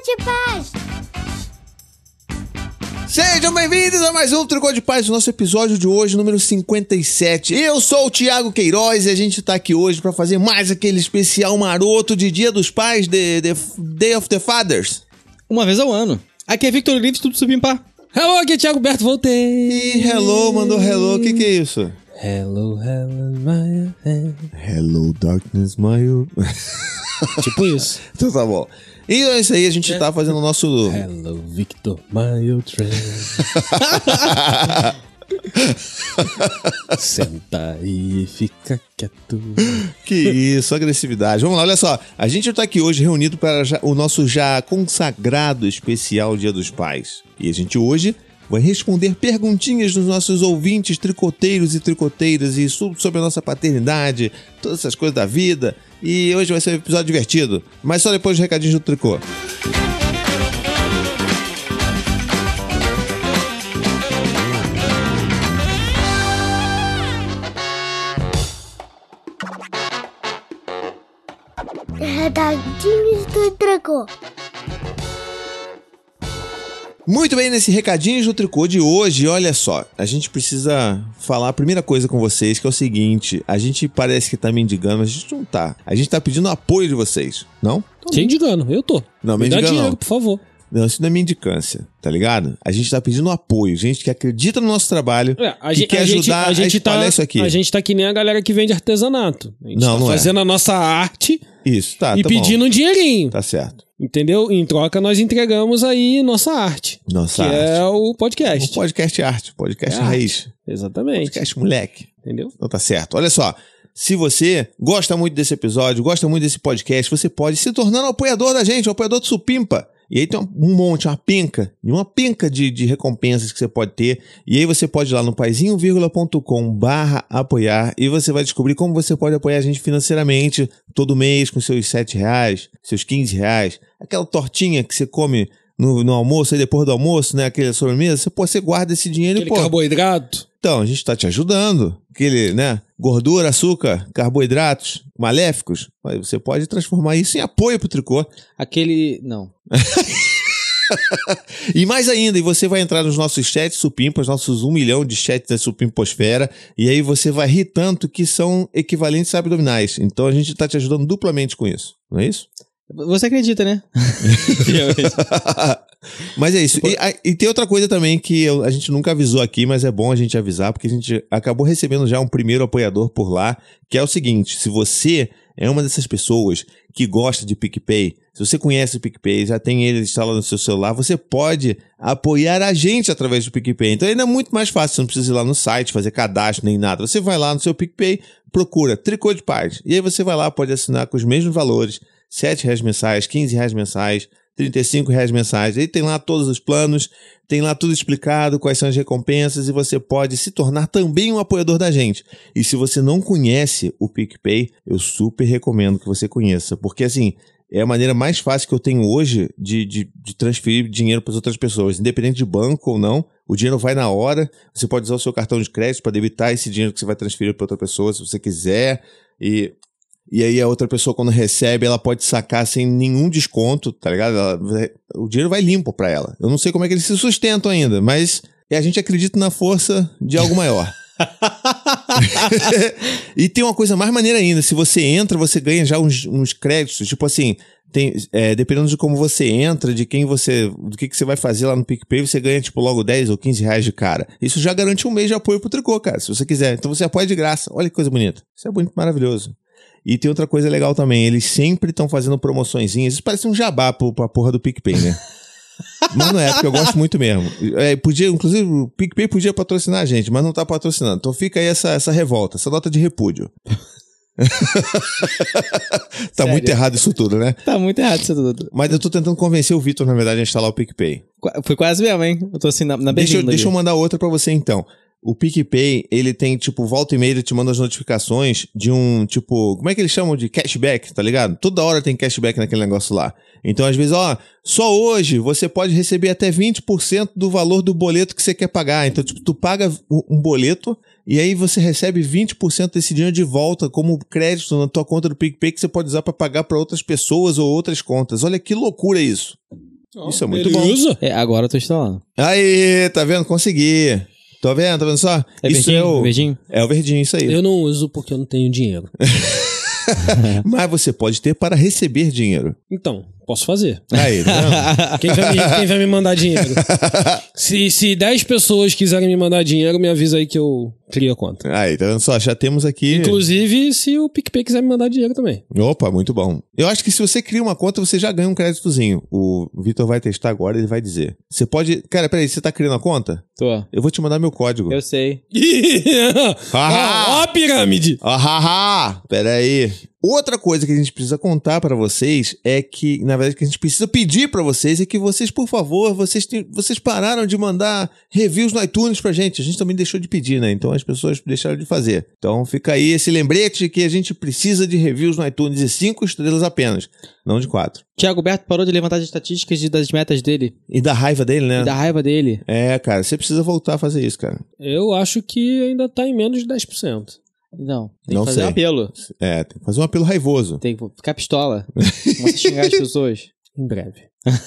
de Paz! Sejam bem-vindos a mais um Tricô de Paz, o nosso episódio de hoje, número 57. Eu sou o Thiago Queiroz e a gente tá aqui hoje pra fazer mais aquele especial maroto de Dia dos Pais, Day of the Fathers. Uma vez ao ano. Aqui é Victor Olives, tudo supimpa. Hello, aqui é Thiago Berto, voltei. E hello, mandou hello, o que é isso? Hello, my hand. Hello, darkness, my old... Tipo isso. Então tá bom. E é isso aí, a gente tá fazendo o nosso... Hello, Victor, my old friend. Senta aí e fica quieto. Que isso, agressividade. Vamos lá, olha só. A gente tá aqui hoje reunido para o nosso já consagrado especial Dia dos Pais. E a gente hoje vai responder perguntinhas dos nossos ouvintes tricoteiros e tricoteiras e tudo sobre a nossa paternidade, todas essas coisas da vida. E hoje vai ser um episódio divertido, mas só depois dos recadinhos do tricô. Recadinhos do Tricô. Muito bem, nesse recadinho do tricô de hoje, olha só, a gente precisa falar a primeira coisa com vocês, que é o seguinte, a gente parece que tá mendigando, mas a gente não tá. A gente tá pedindo apoio de vocês, não? Mendigando, eu tô. Não, Me dá mendigando dinheiro, não. por favor. Não, isso não é mendicância, tá ligado? A gente tá pedindo apoio, gente que acredita no nosso trabalho, que quer ajudar a espalhar isso aqui. A gente tá que nem a galera que vende artesanato. A gente Não, tá não é. fazendo a nossa arte Isso, tá, e tá pedindo bom. um dinheirinho. Tá certo. Entendeu? Em troca, nós entregamos aí nossa arte. Nossa que arte. é o podcast. O podcast arte, podcast É raiz. arte. Exatamente. Podcast moleque. Entendeu? Então tá certo. Olha só, se você gosta muito desse episódio, gosta muito desse podcast, você pode se tornar um apoiador da gente, um apoiador do Supimpa. E aí tem um monte, uma penca de recompensas que você pode ter. E aí você pode ir lá no paizinho.com/apoiar e você vai descobrir como você pode apoiar a gente financeiramente todo mês com seus R$7, seus R$15. Aquela tortinha que você come no almoço, aí depois do almoço, né? Aquela sobremesa, você guarda esse dinheiro Aquele e, pô... carboidrato. Então, a gente tá te ajudando. Aquele, né? Gordura, açúcar, carboidratos maléficos. Você pode transformar isso em apoio pro tricô. Aquele... Não. E mais ainda, e você vai entrar nos nossos chats supimpas, nossos 1 milhão de chats da Supimposfera, e aí você vai rir tanto que são equivalentes a abdominais. Então a gente tá te ajudando duplamente com isso. Não é isso? Você acredita, né? Mas é isso. E tem outra coisa também que a gente nunca avisou aqui, mas é bom a gente avisar, porque a gente acabou recebendo já um primeiro apoiador por lá, que é o seguinte: se você é uma dessas pessoas que gosta de PicPay, se você conhece o PicPay, já tem ele instalado no seu celular, você pode apoiar a gente através do PicPay. Então ainda é muito mais fácil, você não precisa ir lá no site, fazer cadastro nem nada. Você vai lá no seu PicPay, procura Tricô de Paz, e aí você vai lá, pode assinar com os mesmos valores, R$7 mensais, R$15 mensais, R$35 mensais. Aí tem lá todos os planos, tem lá tudo explicado, quais são as recompensas, e você pode se tornar também um apoiador da gente. E se você não conhece o PicPay, eu super recomendo que você conheça, porque assim, é a maneira mais fácil que eu tenho hoje de transferir dinheiro para as outras pessoas, independente de banco ou não. O dinheiro vai na hora, você pode usar o seu cartão de crédito para debitar esse dinheiro que você vai transferir para outra pessoa, se você quiser, e aí a outra pessoa, quando recebe, ela pode sacar sem nenhum desconto, tá ligado? O dinheiro vai limpo pra ela. Eu não sei como é que eles se sustentam ainda, mas a gente acredita na força de algo maior. E tem uma coisa mais maneira ainda. Se você entra, você ganha já uns créditos. Tipo assim, dependendo de como você entra, do que você vai fazer lá no PicPay, você ganha tipo logo R$10 ou R$15 de cara. Isso já garante um mês de apoio pro tricô, cara, se você quiser. Então você apoia de graça. Olha que coisa bonita. Isso é bonito, maravilhoso. E tem outra coisa legal também, eles sempre estão fazendo promoçõezinhas. Isso parece um jabá pra porra do PicPay, né? Mas não é, porque eu gosto muito mesmo. Inclusive, o PicPay podia patrocinar a gente, mas não tá patrocinando. Então fica aí essa revolta, essa nota de repúdio. Tá muito errado isso tudo, né? Tá muito errado isso tudo. Mas eu tô tentando convencer o Vitor, na verdade, a instalar o PicPay. Foi quase mesmo, hein? Eu tô assim na Deixa berlinda. eu mandar outra pra você, então. O PicPay, ele tem, tipo, volta e meia, ele te manda as notificações de um, tipo, como é que eles chamam de cashback, tá ligado? Toda hora tem cashback naquele negócio lá. Então, às vezes, só hoje você pode receber até 20% do valor do boleto que você quer pagar. Então, tipo, tu paga um boleto e aí você recebe 20% desse dinheiro de volta como crédito na tua conta do PicPay que você pode usar pra pagar pra outras pessoas ou outras contas. Olha que loucura isso. Isso é muito bom. Agora eu tô instalando. Aí, tá vendo? Consegui. Tá vendo só? É isso verdinho? é o Verdinho? É o verdinho, isso aí. Eu não uso porque eu não tenho dinheiro. Mas você pode ter para receber dinheiro. Então, posso fazer. Aí, tá vendo? Quem vai me mandar dinheiro? Se 10 pessoas quiserem me mandar dinheiro, me avisa aí que eu crio a conta. Aí, tá vendo só? Já temos aqui... Inclusive, se o PicPay quiser me mandar dinheiro também. Opa, muito bom. Eu acho que se você cria uma conta, você já ganha um créditozinho. O Vitor vai testar agora, ele vai dizer. Você pode... Cara, peraí, você tá criando a conta? Tô. Eu vou te mandar meu código. Eu sei. Ó a pirâmide! Peraí. Outra coisa que a gente precisa contar pra vocês é que, na verdade, que a gente precisa pedir pra vocês é que vocês, por favor, vocês pararam de mandar reviews no iTunes pra gente. A gente também deixou de pedir, né? Então as pessoas deixaram de fazer. Então fica aí esse lembrete que a gente precisa de reviews no iTunes de 5 estrelas apenas, não de 4. Thiago Berto parou de levantar as estatísticas das metas dele. E da raiva dele, né? E da raiva dele. É, cara, você precisa voltar a fazer isso, cara. Eu acho que ainda tá em menos de 10%. Não, tem Não que fazer sei. um apelo. É, tem que fazer um apelo raivoso. Tem que ficar pistola. Começa a xingar as pessoas. Em breve.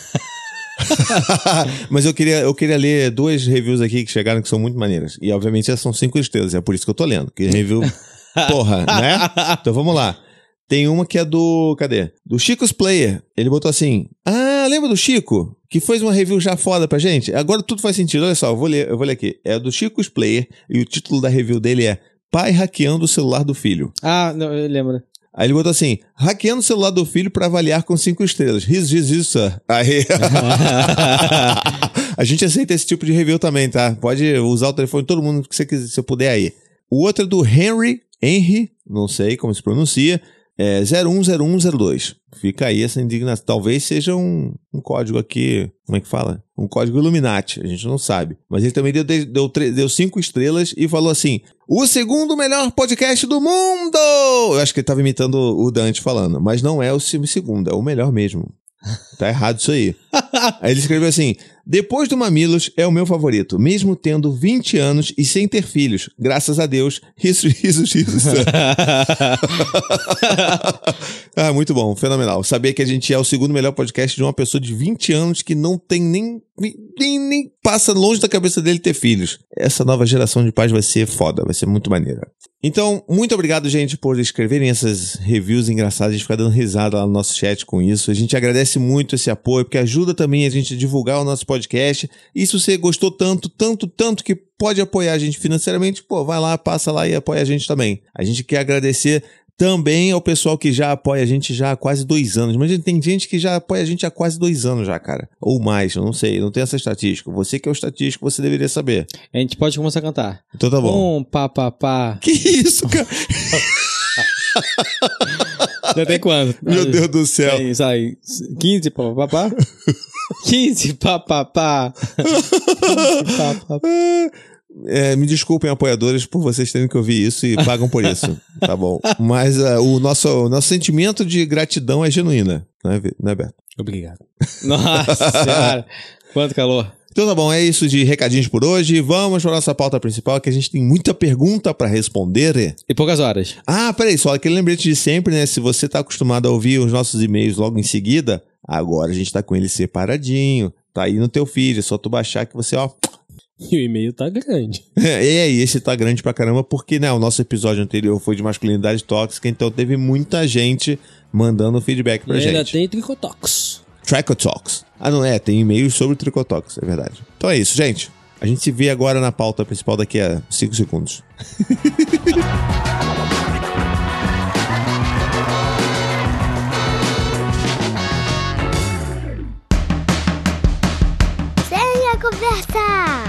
Mas eu queria ler 2 reviews aqui que chegaram que são muito maneiras. E obviamente essas são 5 estrelas, é por isso que eu tô lendo. Que review, porra, né? Então vamos lá. Tem uma que é do... Cadê? Do Chico's Player. Ele botou assim... Ah, lembra do Chico? Que fez uma review já foda pra gente? Agora tudo faz sentido. Olha só, eu vou ler aqui. É do Chico's Player e o título da review dele é Pai hackeando o celular do filho. Ah, não, eu lembro. Aí ele botou assim, hackeando o celular do filho pra avaliar com 5 estrelas. Riso, sir. Aí... A gente aceita esse tipo de review também, tá? Pode usar o telefone de todo mundo que você quiser, se puder aí. O outro é do Henry, não sei como se pronuncia, 010102. Fica aí essa indignação. Talvez seja um código aqui, como é que fala? Um código Illuminati, a gente não sabe. Mas ele também deu 5 estrelas e falou assim, o segundo melhor podcast do mundo! Eu acho que ele tava imitando o Dante falando, mas não é o segundo, é o melhor mesmo. Tá errado isso aí. Aí ele escreveu assim, depois do Mamilos é o meu favorito, mesmo tendo 20 anos e sem ter filhos. Graças a Deus. Risos. Ah, muito bom, fenomenal. Saber que a gente é o segundo melhor podcast de uma pessoa de 20 anos que não tem nem passa longe da cabeça dele ter filhos. Essa nova geração de pais vai ser foda, vai ser muito maneira. Então, muito obrigado, gente, por escreverem essas reviews engraçadas. A gente fica dando risada lá no nosso chat com isso. A gente agradece muito esse apoio, porque ajuda também a gente a divulgar o nosso podcast. E se você gostou tanto que pode apoiar a gente financeiramente, pô, vai lá, passa lá e apoia a gente também. A gente quer agradecer também ao pessoal que já apoia a gente já há quase 2 anos. Mas tem gente que já apoia a gente há quase 2 anos já, cara. Ou mais, eu não sei, não tenho essa estatística. Você que é o estatístico, você deveria saber. A gente pode começar a cantar. Então tá bom. Pá. Que isso, cara? Já tem quanto? Meu Deus do céu. Tem, sai, 15 pá. 15 pá. Me desculpem, apoiadores, por vocês terem que ouvir isso e pagam por isso, tá bom? Mas o nosso sentimento de gratidão é genuína, né, Beto? Obrigado. Nossa senhora, quanto calor. Então tá bom, é isso de recadinhos por hoje. Vamos para a nossa pauta principal, que a gente tem muita pergunta para responder. E poucas horas. Ah, peraí, só aquele lembrete de sempre, né? Se você tá acostumado a ouvir os nossos e-mails logo em seguida, agora a gente tá com ele separadinho. Tá aí no teu feed, é só tu baixar que você, ó... E o e-mail tá grande. E esse tá grande pra caramba, porque, né, o nosso episódio anterior foi de masculinidade tóxica, então teve muita gente mandando feedback pra E gente. ainda tem Tricotox. Tricotox. Ah, não é, tem e-mails sobre Tricotox, é verdade. Então é isso, gente. A gente se vê agora na pauta principal daqui a 5 segundos. Segue a conversa!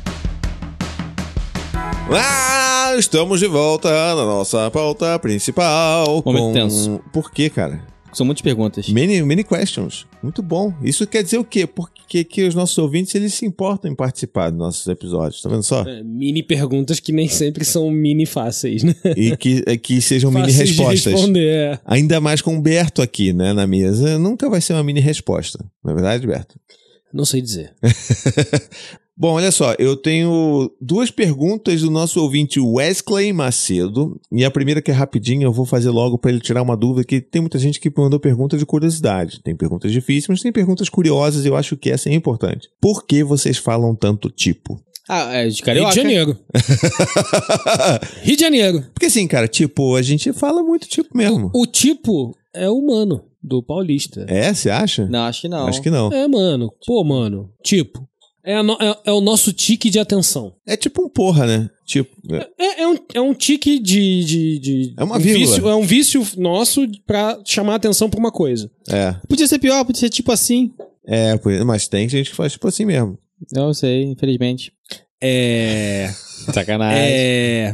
Estamos de volta na nossa pauta principal. Momento tenso. Por quê, cara? São muitas perguntas. Many questions. Muito bom. Isso quer dizer o quê? Porque que os nossos ouvintes, eles se importam em participar dos nossos episódios. Tá vendo só? Mini perguntas que nem sempre são mini fáceis, né? E que sejam mini Fáceis de respostas. responder, é. Ainda mais com o Berto aqui, né, na mesa. Nunca vai ser uma mini resposta. Não é verdade, Berto? Não sei dizer. Bom, olha só, eu tenho 2 perguntas do nosso ouvinte Wesley Macedo. E a primeira, que é rapidinha, eu vou fazer logo pra ele tirar uma dúvida, que tem muita gente que mandou perguntas de curiosidade. Tem perguntas difíceis, mas tem perguntas curiosas, e eu acho que essa é importante. Por que vocês falam tanto tipo? Ah, é de Rio carioca? de Janeiro. Rio de Janeiro. Porque assim, cara, tipo, a gente fala muito tipo mesmo. O tipo é o mano do paulista. É, você acha? Não, acho que não. Acho que não. É, mano. Pô, mano. Tipo. É o nosso tique de atenção. É tipo um porra, né? Tipo, É um tique de É uma um vírgula. vício, é um vício nosso pra chamar a atenção pra uma coisa. Podia ser pior, podia ser tipo assim. Mas tem gente que faz tipo assim mesmo. Eu sei, infelizmente. Sacanagem.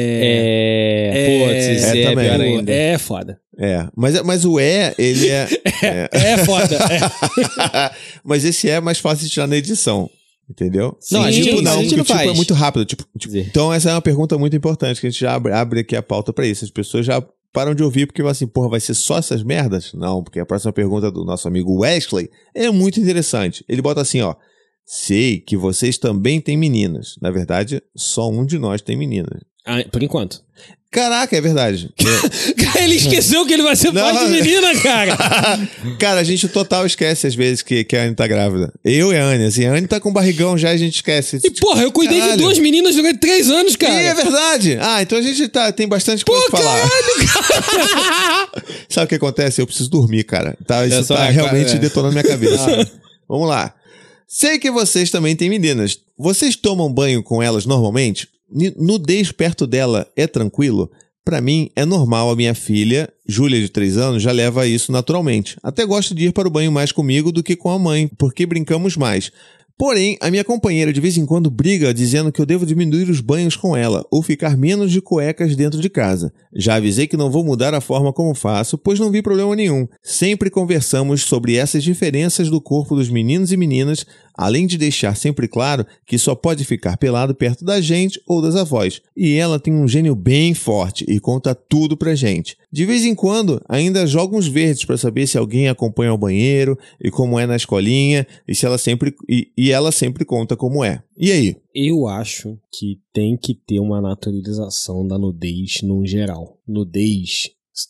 Putz, É também. pior ainda. É foda. Mas o ele é... É foda. Mas esse é mais fácil de tirar na edição. Entendeu? Não, a gente tipo, não- a gente porque não o tipo faz. é muito rápido. Tipo, Dizer. então essa é uma pergunta muito importante, que a gente já abre aqui a pauta pra isso. As pessoas já param de ouvir porque falam assim, porra, vai ser só essas merdas? Não, porque a próxima pergunta do nosso amigo Wesley é muito interessante. Ele bota assim, ó: sei que vocês também têm meninas. Na verdade, só um de nós tem meninas. Ah, por enquanto. Caraca, é verdade. Ele esqueceu que ele vai ser pai Não. de menina, cara. Cara, a gente total esquece às vezes que a Anne tá grávida. Eu e a Anne, assim, a Anne tá com barrigão já e a gente esquece. E porra, eu cuidei Caralho. de 2 meninas durante 3 anos, cara. Ih, é verdade! Ah, então a gente tem bastante coisa pra falar. Sabe o que acontece? Eu preciso dormir, cara. Isso só- tá realmente é. detonando minha cabeça. Vamos lá. Sei que vocês também têm meninas. Vocês tomam banho com elas normalmente? Nudez perto dela é tranquilo? Pra mim, é normal. A minha filha, Júlia, de 3 anos, já leva isso naturalmente. Até gosto de ir para o banho mais comigo do que com a mãe, porque brincamos mais. Porém, a minha companheira de vez em quando briga dizendo que eu devo diminuir os banhos com ela ou ficar menos de cuecas dentro de casa. Já avisei que não vou mudar a forma como faço, pois não vi problema nenhum. Sempre conversamos sobre essas diferenças do corpo dos meninos e meninas, além de deixar sempre claro que só pode ficar pelado perto da gente ou das avós. E ela tem um gênio bem forte e conta tudo pra gente. De vez em quando, ainda joga uns verdes pra saber se alguém acompanha ao banheiro e como é na escolinha e se ela sempre e ela sempre conta como é. E aí? Eu acho que tem que ter uma naturalização da nudez no geral. Nudez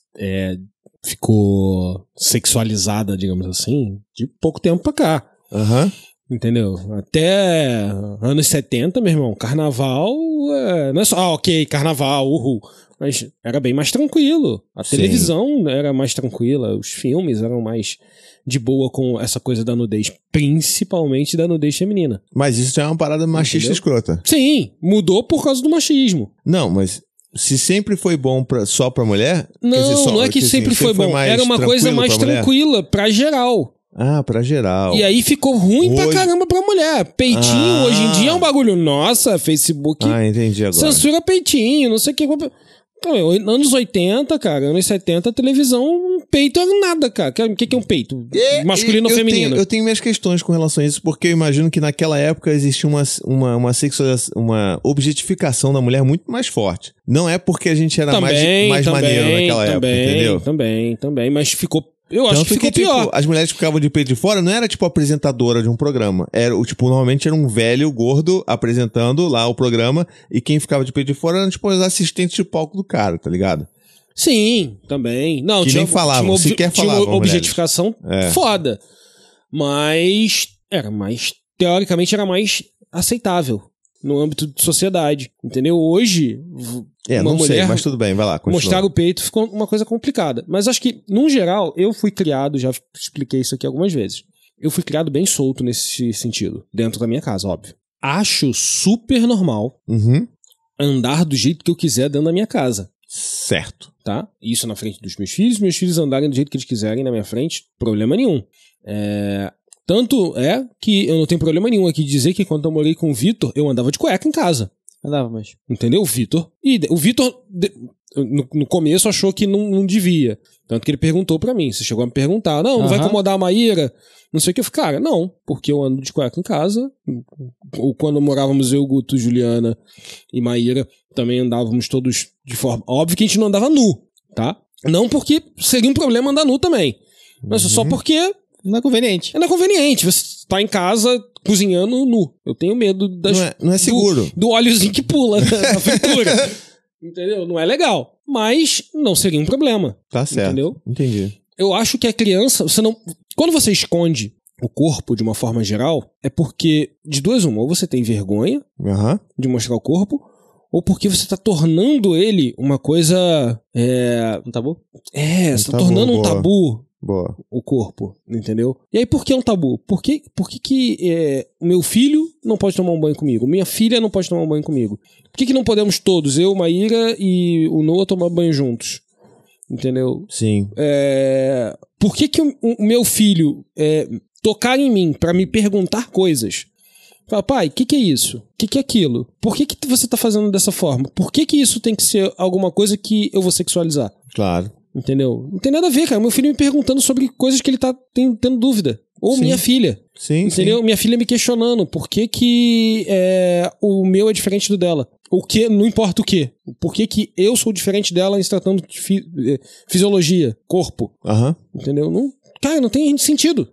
ficou sexualizada, digamos assim, de pouco tempo pra cá. Aham. Entendeu? Até anos 70, meu irmão, carnaval não é só, ok, carnaval, uhul. Mas era bem mais tranquilo. A Sim. televisão era mais tranquila, os filmes eram mais de boa com essa coisa da nudez, principalmente da nudez feminina. Mas isso já é uma parada machista Entendeu? escrota. Sim, mudou por causa do machismo. Não, mas se sempre foi bom só pra mulher... Não, quer dizer, não é que sempre foi bom. mais Era uma coisa tranquilo mais pra mulher? tranquila pra geral. Ah, pra geral. E aí ficou ruim pra Hoje- caramba pra mulher. Peitinho, hoje em dia é um bagulho. Nossa, Facebook Ah, entendi agora. censura peitinho, não sei o que. Então, anos 80, cara, anos 70, a televisão, peito era nada, cara. O que é um peito? Masculino ou Eu feminino? eu tenho minhas questões com relação a isso, porque eu imagino que naquela época existia uma sexualização, uma objetificação da mulher muito mais forte. Não é porque a gente era mais maneiro naquela época, entendeu? Também, mas ficou... Eu acho que ficou pior. Tipo, as mulheres que ficavam de peito de fora não era tipo apresentadora de um programa. Era, tipo, normalmente era um velho gordo apresentando lá o programa e quem ficava de peito de fora eram tipo os assistentes de palco do cara, tá ligado? Sim, também. Não, Que nem falavam, sequer tinha falavam, uma objetificação É. foda. Mas teoricamente era mais aceitável no âmbito de sociedade, entendeu? Hoje, uma não sei, mulher mas tudo bem, vai lá, continua. mostrar o peito ficou uma coisa complicada. Mas acho que, num geral, eu fui criado, já expliquei isso aqui algumas vezes, eu fui criado bem solto nesse sentido, dentro da minha casa, óbvio. Acho super normal Uhum. andar do jeito que eu quiser dentro da minha casa. Certo. Tá? Isso na frente dos meus filhos andarem do jeito que eles quiserem na minha frente, problema nenhum. Tanto é que eu não tenho problema nenhum aqui de dizer que quando eu morei com o Vitor, eu andava de cueca em casa. Andava, mas... Entendeu? O Vitor, no começo, achou que não devia. Tanto que ele perguntou pra mim. Você chegou a me perguntar, não vai incomodar a Maíra? Não sei o que. Eu falei, cara, não, porque eu ando de cueca em casa. Ou quando morávamos eu, Guto, Juliana e Maíra, também andávamos todos de forma... Óbvio que a gente não andava nu, tá? Não porque seria um problema andar nu também. Mas só porque... Não é conveniente. não é conveniente. Você tá em casa cozinhando nu. Eu tenho medo Não é seguro. do óleozinho que pula na fritura. Entendeu? Não é legal. Mas não seria um problema. Tá certo. Entendeu? Entendi. Eu acho que a criança, você não... Quando você esconde o corpo de uma forma geral, é porque, de duas uma, ou você tem vergonha de mostrar o corpo, ou porque você tá tornando ele uma coisa... Um tabu? Você tá tornando um tabu Boa. o corpo, entendeu? E aí, por que é um tabu? Por que o meu filho não pode tomar um banho comigo? Minha filha não pode tomar um banho comigo? Por que não podemos todos, eu, Maíra e o Noah, tomar banho juntos? Entendeu? Sim. Por que o meu filho tocar em mim pra me perguntar coisas? Fala, pai, o que é isso? O que é aquilo? Por que você tá fazendo dessa forma? Por que isso tem que ser alguma coisa que eu vou sexualizar? Claro. Entendeu? Não tem nada a ver, cara. Meu filho me perguntando sobre coisas que ele tá tendo dúvida. Ou minha filha. Sim, entendeu? sim. Minha filha me questionando por que o meu é diferente do dela. O que, não importa o quê. Por que eu sou diferente dela em se tratando de fisiologia, corpo. Entendeu? Não, cara, não tem sentido.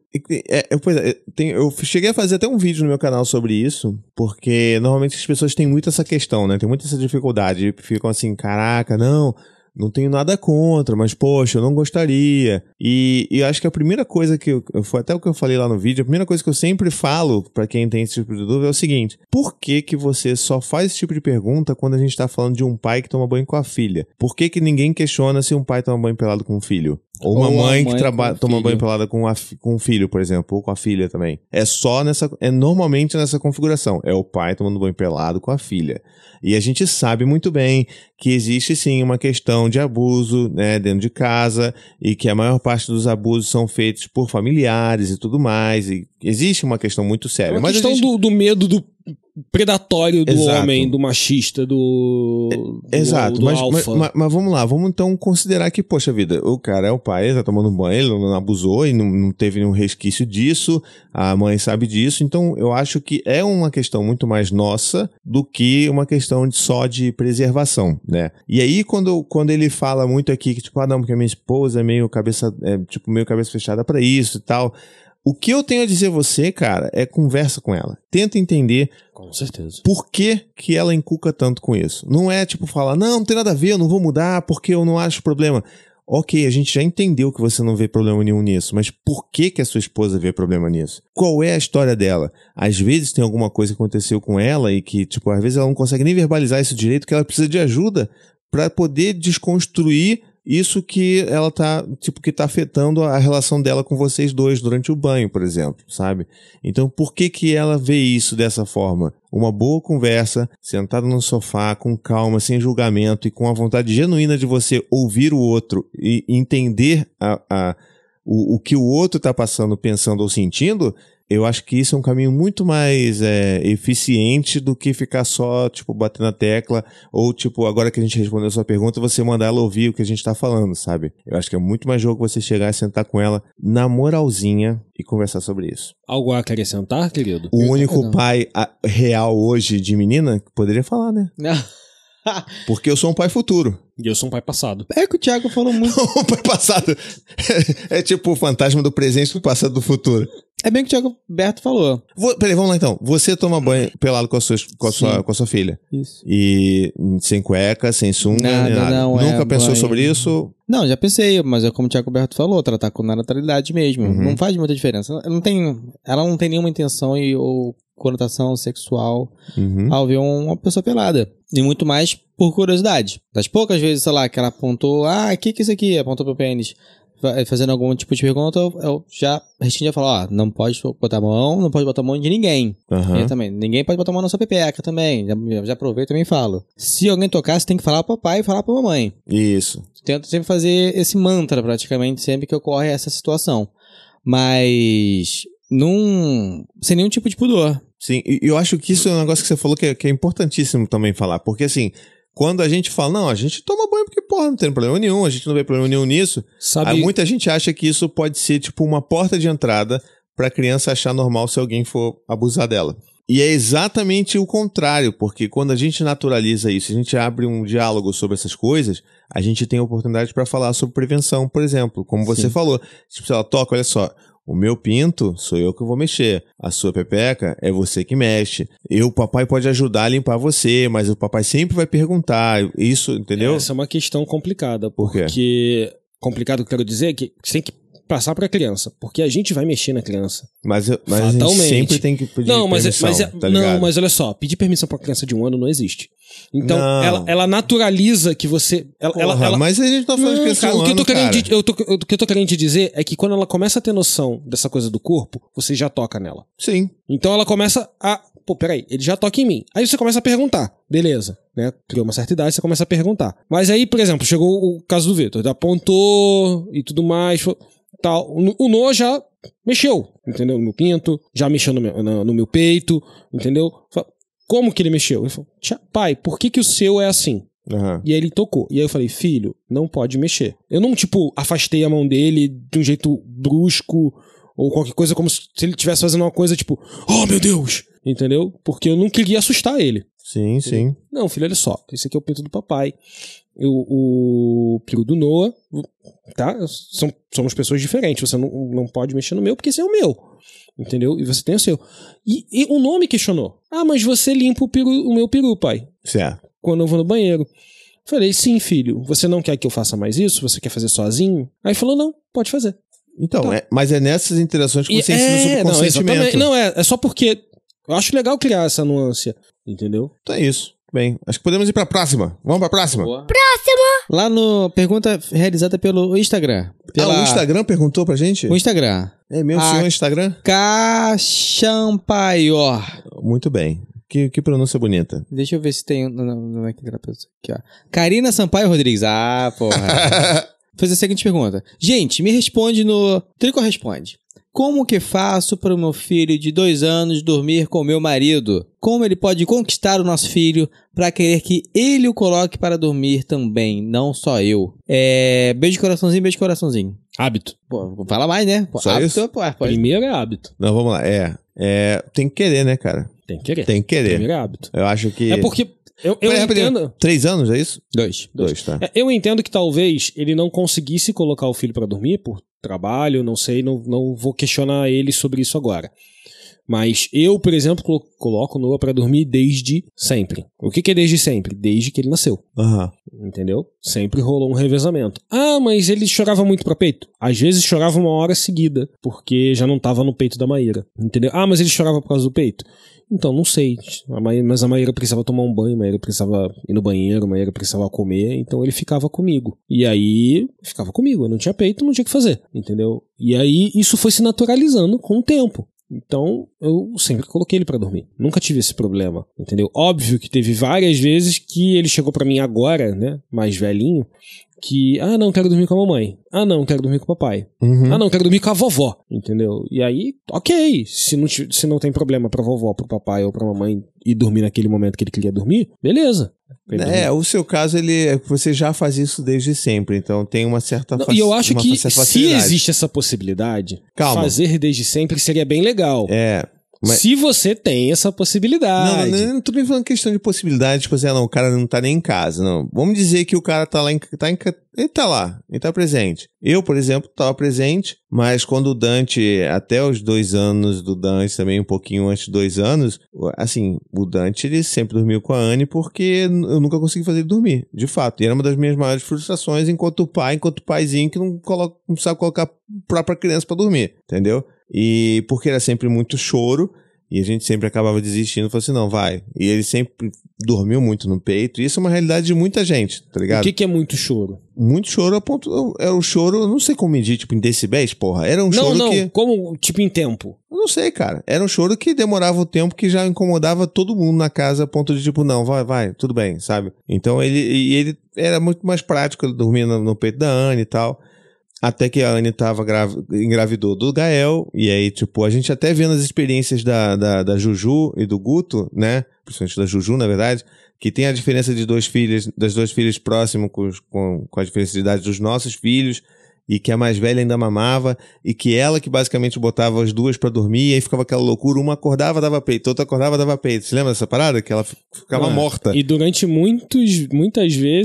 Eu cheguei a fazer até um vídeo no meu canal sobre isso, porque normalmente as pessoas têm muito essa questão, né? Tem muita essa dificuldade. Ficam assim, caraca, não tenho nada contra, mas poxa, eu não gostaria. E eu acho que a primeira coisa foi até o que eu falei lá no vídeo, a primeira coisa que eu sempre falo pra quem tem esse tipo de dúvida é o seguinte: por que você só faz esse tipo de pergunta quando a gente tá falando de um pai que toma banho com a filha? Por que ninguém questiona se um pai toma banho pelado com um filho? Ou uma mãe que toma banho pelada com um filho, por exemplo, ou com a filha também. É normalmente nessa configuração. É o pai tomando banho pelado com a filha. E a gente sabe muito bem que existe sim uma questão de abuso, né, dentro de casa, e que a maior parte dos abusos são feitos por familiares e tudo mais. E existe uma questão muito séria. É uma questão do medo do predatório do homem, do machista, Exato, do mas vamos lá, vamos então considerar que, poxa vida, o cara é o pai, ele tá tomando banho, ele não abusou e não teve nenhum resquício disso, a mãe sabe disso, então eu acho que é uma questão muito mais nossa do que uma questão só de preservação, né? E aí, quando ele fala muito aqui que, tipo, não, porque a minha esposa é meio cabeça fechada pra isso e tal. O que eu tenho a dizer a você, cara, é conversa com ela. Tenta entender. Com certeza. Por que ela encuca tanto com isso. Não é tipo falar, não tem nada a ver, eu não vou mudar porque eu não acho problema. Ok, a gente já entendeu que você não vê problema nenhum nisso, mas por que a sua esposa vê problema nisso? Qual é a história dela? Às vezes tem alguma coisa que aconteceu com ela e que, tipo, às vezes ela não consegue nem verbalizar isso direito, que ela precisa de ajuda para poder desconstruir isso que ela tá, tipo, que tá afetando a relação dela com vocês dois durante o banho, por exemplo, sabe? Então, por que ela vê isso dessa forma? Uma boa conversa, sentada no sofá, com calma, sem julgamento e com a vontade genuína de você ouvir o outro e entender o que o outro tá passando, pensando ou sentindo. Eu acho que isso é um caminho muito mais eficiente do que ficar só, tipo, batendo na tecla ou, tipo, agora que a gente respondeu a sua pergunta, você mandar ela ouvir o que a gente tá falando, sabe? Eu acho que é muito mais jogo você chegar e sentar com ela na moralzinha e conversar sobre isso. Algo a acrescentar, querido? O único pai real hoje de menina poderia falar, né? Porque eu sou um pai futuro. E eu sou um pai passado. É que o Thiago falou muito. O pai passado é tipo o fantasma do presente, do passado, do futuro. É bem o que o Thiago Berto falou. Peraí, vamos lá então. Você toma banho pelado com a sua filha. Isso. E sem cueca, sem sunga, nada. Não, Nunca pensou banho... sobre isso? Não, já pensei, mas é como o Thiago Berto falou, tratar com naturalidade mesmo. Não faz muita diferença. Ela não tem nenhuma intenção ou conotação sexual ao ver uma pessoa pelada. E muito mais por curiosidade. Das poucas vezes, sei lá, que ela apontou, o que é isso aqui? Apontou pro pênis. Fazendo algum tipo de pergunta, eu já falo, não pode botar a mão, não pode botar a mão de ninguém. Eu também. Ninguém pode botar a mão na sua pepeca também. Já aproveito e também falo. Se alguém tocar, você tem que falar pro papai e falar pra mamãe. Isso. Tento sempre fazer esse mantra, praticamente, sempre que ocorre essa situação. Mas sem nenhum tipo de pudor. Sim, e eu acho que isso é um negócio que você falou que é importantíssimo também falar. Porque assim, quando a gente fala, não, a gente toma banho porque, porra, não tem problema nenhum, a gente não vê problema nenhum nisso. Aí muita gente acha que isso pode ser, tipo, uma porta de entrada pra criança achar normal se alguém for abusar dela. E é exatamente o contrário, porque quando a gente naturaliza isso, a gente abre um diálogo sobre essas coisas, a gente tem oportunidade pra falar sobre prevenção, por exemplo, como você falou. Tipo, se ela toca, olha só, o meu pinto sou eu que vou mexer. A sua pepeca é você que mexe. O papai pode ajudar a limpar você, mas o papai sempre vai perguntar. Isso, entendeu? Essa é uma questão complicada. Por quê? Porque... Complicado, eu quero dizer que você tem que passar pra criança, porque a gente vai mexer na criança. Mas a gente sempre tem que pedir permissão, tá ligado? Não, mas olha só, pedir permissão pra criança de 1 ano não existe. Então, ela naturaliza que você... Mas a gente tá falando de criança de 1 ano, O que eu tô querendo te dizer é que quando ela começa a ter noção dessa coisa do corpo, você já toca nela. Sim. Então ela começa a... Pô, peraí, ele já toca em mim. Aí você começa a perguntar. Beleza, né? Criou uma certa idade, você começa a perguntar. Mas aí, por exemplo, chegou o caso do Vitor. Apontou e tudo mais... Tal. O Noah já mexeu, entendeu? No meu pinto, já mexeu no meu peito, entendeu? Como que ele mexeu? Ele falou, pai, por que o seu é assim? Uhum. E aí ele tocou. E aí eu falei, filho, não pode mexer. Eu não, afastei a mão dele de um jeito brusco ou qualquer coisa, como se ele estivesse fazendo uma coisa tipo, oh meu Deus, entendeu? Porque eu não queria assustar ele. Sim, sim. Não, filho, olha só, esse aqui é o pinto do papai. O peru do Noah, tá? Somos pessoas diferentes. Você não pode mexer no meu porque esse é o meu, entendeu? E você tem o seu. E o nome questionou. Ah, mas você limpa o meu peru, pai. Certo. Quando eu vou no banheiro. Falei, sim, filho. Você não quer que eu faça mais isso? Você quer fazer sozinho? Aí falou, não, pode fazer. Então, tá. Mas é nessas interações que você ensina sobre consentimento. Não, é só porque eu acho legal criar essa nuance, entendeu? Então é isso. Bem, acho que podemos ir pra próxima. Vamos pra próxima? Próxima! Lá no... Pergunta realizada pelo Instagram. O Instagram perguntou pra gente? O Instagram. É meu senhor Instagram? Cachampaior. Muito bem. Que pronúncia bonita. Deixa eu ver se tem... Não é que aqui, ó. Karina Sampaio Rodrigues. Ah, porra. Fez a seguinte pergunta. Gente, me responde no... Trico responde. Como que faço para o meu filho de 2 anos dormir com meu marido? Como ele pode conquistar o nosso filho para querer que ele o coloque para dormir também, não só eu? Beijo de coraçãozinho, beijo de coraçãozinho. Hábito. Pô, fala mais, né? Só hábito, isso? Pode. Primeiro é hábito. Não, vamos lá. Tem que querer, né, cara? Tem que querer. Tem que querer. Primeiro é hábito. Eu acho que... É porque... Eu entendo... 3 anos, é isso? 2, tá. Eu entendo que talvez ele não conseguisse colocar o filho pra dormir por trabalho, não sei, não vou questionar ele sobre isso agora. Mas eu, por exemplo, coloco o Noah pra dormir desde sempre. O que é desde sempre? Desde que ele nasceu. Uhum. Entendeu? Sempre rolou um revezamento. Ah, mas ele chorava muito pra peito? Às vezes chorava 1 hora seguida, porque já não tava no peito da Maíra. Entendeu? Ah, mas ele chorava por causa do peito? Então, não sei. Mas a Maíra precisava tomar um banho, a Maíra precisava ir no banheiro, a Maíra precisava comer, então ele ficava comigo. E aí, ficava comigo. Eu não tinha peito, não tinha o que fazer, entendeu? E aí, isso foi se naturalizando com o tempo. Então, eu sempre coloquei ele pra dormir. Nunca tive esse problema, entendeu? Óbvio que teve várias vezes que ele chegou pra mim agora, né, mais velhinho, que, não, quero dormir com a mamãe. Não, quero dormir com o papai. Uhum. Não, quero dormir com a vovó, entendeu? E aí, ok, se não tem problema pra vovó, pro papai ou pra mamãe ir dormir naquele momento que ele queria dormir, beleza. O seu caso, você já faz isso desde sempre, então tem uma certa facilidade. E eu acho que se existe essa possibilidade, fazer desde sempre seria bem legal. Mas... Se você tem essa possibilidade. Não tô nem falando questão de possibilidade, tipo assim, o cara não tá nem em casa, não. Vamos dizer que o cara tá lá, ele tá lá, ele tá presente. Eu, por exemplo, tava presente, mas quando o Dante, até os 2 anos do Dante, também um pouquinho antes de 2 anos, assim, o Dante, ele sempre dormiu com a Anne porque eu nunca consegui fazer ele dormir, de fato. E era uma das minhas maiores frustrações enquanto paizinho que não sabe colocar a própria criança pra dormir, entendeu? E porque era sempre muito choro, e a gente sempre acabava desistindo, falou assim, não, vai. E ele sempre dormiu muito no peito, e isso é uma realidade de muita gente, tá ligado? O que é muito choro? Muito choro a ponto... Era um choro, eu não sei como medir, tipo, em decibéis, porra. Era um choro que... Como, tipo, em tempo? Eu não sei, cara. Era um choro que demorava o tempo que já incomodava todo mundo na casa, a ponto de, tipo, não, vai, tudo bem, sabe? Então, ele era muito mais prático, ele dormia no peito da Anne e tal. Até que a Anne engravidou do Gael, e aí, tipo, a gente até vendo as experiências da Juju e do Guto, né? Principalmente da Juju, na verdade, que tem a diferença de das 2 filhas próximas com a diferença de idade dos nossos filhos, e que a mais velha ainda mamava, e que ela que basicamente botava as 2 pra dormir, e aí ficava aquela loucura, uma acordava, dava peito, outra acordava, dava peito. Você lembra dessa parada? Que ela ficava morta. E durante muitas vezes...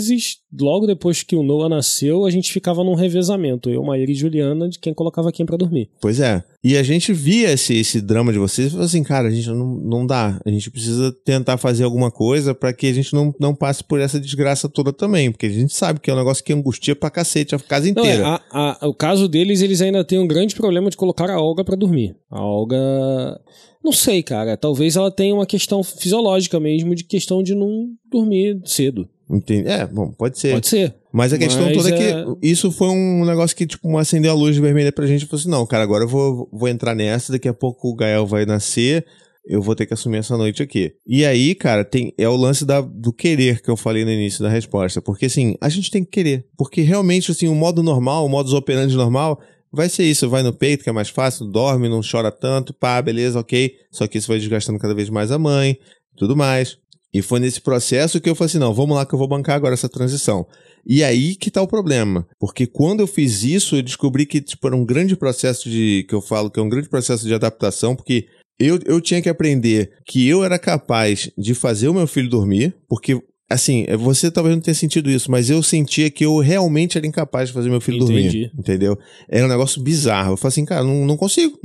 logo depois que o Noah nasceu, a gente ficava num revezamento. Eu, Maíra e Juliana, de quem colocava quem pra dormir. Pois é. E a gente via esse drama de vocês e falou assim, cara, a gente não dá. A gente precisa tentar fazer alguma coisa pra que a gente não passe por essa desgraça toda também. Porque a gente sabe que é um negócio que angustia pra cacete a casa inteira. O caso deles, eles ainda têm um grande problema de colocar a Olga pra dormir. A Olga... Não sei, cara. Talvez ela tenha uma questão fisiológica mesmo, de questão de não dormir cedo. Entendi. Bom, pode ser. Pode ser. Mas a questão toda é que isso foi um negócio que, tipo, acendeu a luz vermelha pra gente e falou assim, não, cara, agora eu vou entrar nessa, daqui a pouco o Gael vai nascer, eu vou ter que assumir essa noite aqui. E aí, cara, é o lance do querer que eu falei no início da resposta. Porque, assim, a gente tem que querer. Porque, realmente, assim, o modo normal, o modus operandi normal... Vai ser isso, vai no peito, que é mais fácil, dorme, não chora tanto, pá, beleza, ok. Só que isso vai desgastando cada vez mais a mãe, tudo mais. E foi nesse processo que eu falei assim, não, vamos lá que eu vou bancar agora essa transição. E aí que tá o problema. Porque quando eu fiz isso, eu descobri que, tipo, era um grande processo que eu falo que é um grande processo de adaptação, porque eu tinha que aprender que eu era capaz de fazer o meu filho dormir, porque... Assim, você talvez não tenha sentido isso, mas eu sentia que eu realmente era incapaz de fazer meu filho dormir, entendeu? Era um negócio bizarro. Eu falei assim, cara, não consigo,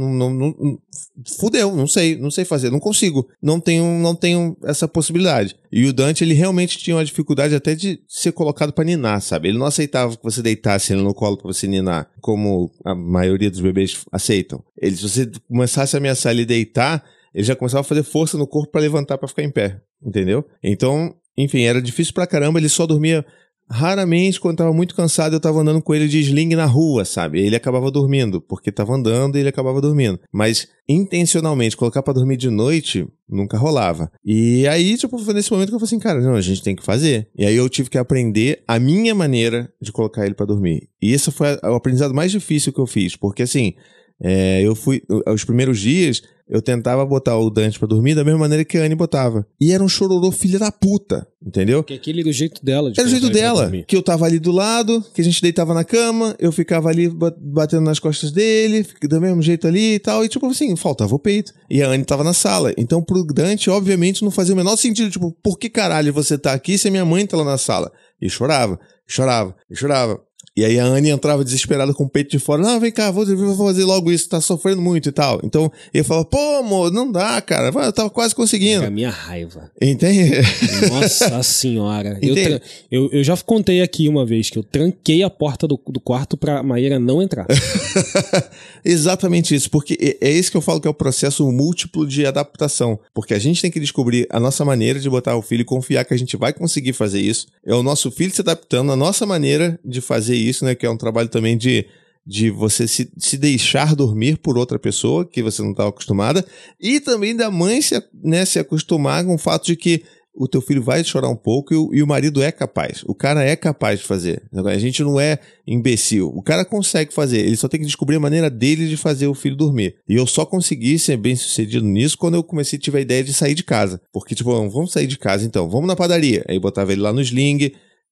fudeu, não sei fazer, não consigo, não tenho essa possibilidade. E o Dante, ele realmente tinha uma dificuldade até de ser colocado pra ninar, sabe? Ele não aceitava que você deitasse ele no colo pra você ninar, como a maioria dos bebês aceitam. Se você começasse a ameaçar ele deitar, ele já começava a fazer força no corpo pra levantar pra ficar em pé, entendeu? Então... Enfim, era difícil pra caramba, ele só dormia raramente, quando tava muito cansado, eu tava andando com ele de sling na rua, sabe? Ele acabava dormindo, porque tava andando e ele acabava dormindo. Mas, intencionalmente, colocar pra dormir de noite, nunca rolava. E aí, tipo, foi nesse momento que eu falei assim, cara, não, a gente tem que fazer. E aí eu tive que aprender a minha maneira de colocar ele pra dormir. E esse foi o aprendizado mais difícil que eu fiz, porque assim... os primeiros dias, eu tentava botar o Dante pra dormir da mesma maneira que a Anne botava. E era um chororô filha da puta, entendeu? Porque aquele era o jeito dela. Era o jeito dela, que eu tava ali do lado, que a gente deitava na cama, eu ficava ali batendo nas costas dele, do mesmo jeito ali e tal, e tipo assim, faltava o peito. E a Anne tava na sala. Então pro Dante, obviamente, não fazia o menor sentido, tipo, por que caralho você tá aqui se a minha mãe tá lá na sala? E chorava. E aí a Anne entrava desesperada com o peito de fora. Não, vem cá, vou fazer logo isso, tá sofrendo muito e tal. Então, eu falava, pô, amor, não dá, cara. Eu tava quase conseguindo. É a minha raiva. Entende? Nossa senhora. Eu já contei aqui uma vez que eu tranquei a porta do quarto pra Maíra não entrar. Exatamente isso, porque é isso que eu falo que é o processo múltiplo de adaptação. Porque a gente tem que descobrir a nossa maneira de botar o filho e confiar que a gente vai conseguir fazer isso. É o nosso filho se adaptando à nossa maneira de fazer isso, né? Que é um trabalho também de você se deixar dormir por outra pessoa que você não estava acostumada. E também da mãe se acostumar com o fato de que o teu filho vai chorar um pouco e o marido é capaz. O cara é capaz de fazer. A gente não é imbecil. O cara consegue fazer. Ele só tem que descobrir a maneira dele de fazer o filho dormir. E eu só consegui ser bem sucedido nisso quando eu comecei a ter a ideia de sair de casa. Porque, tipo, vamos sair de casa então. Vamos na padaria. Aí botava ele lá no sling.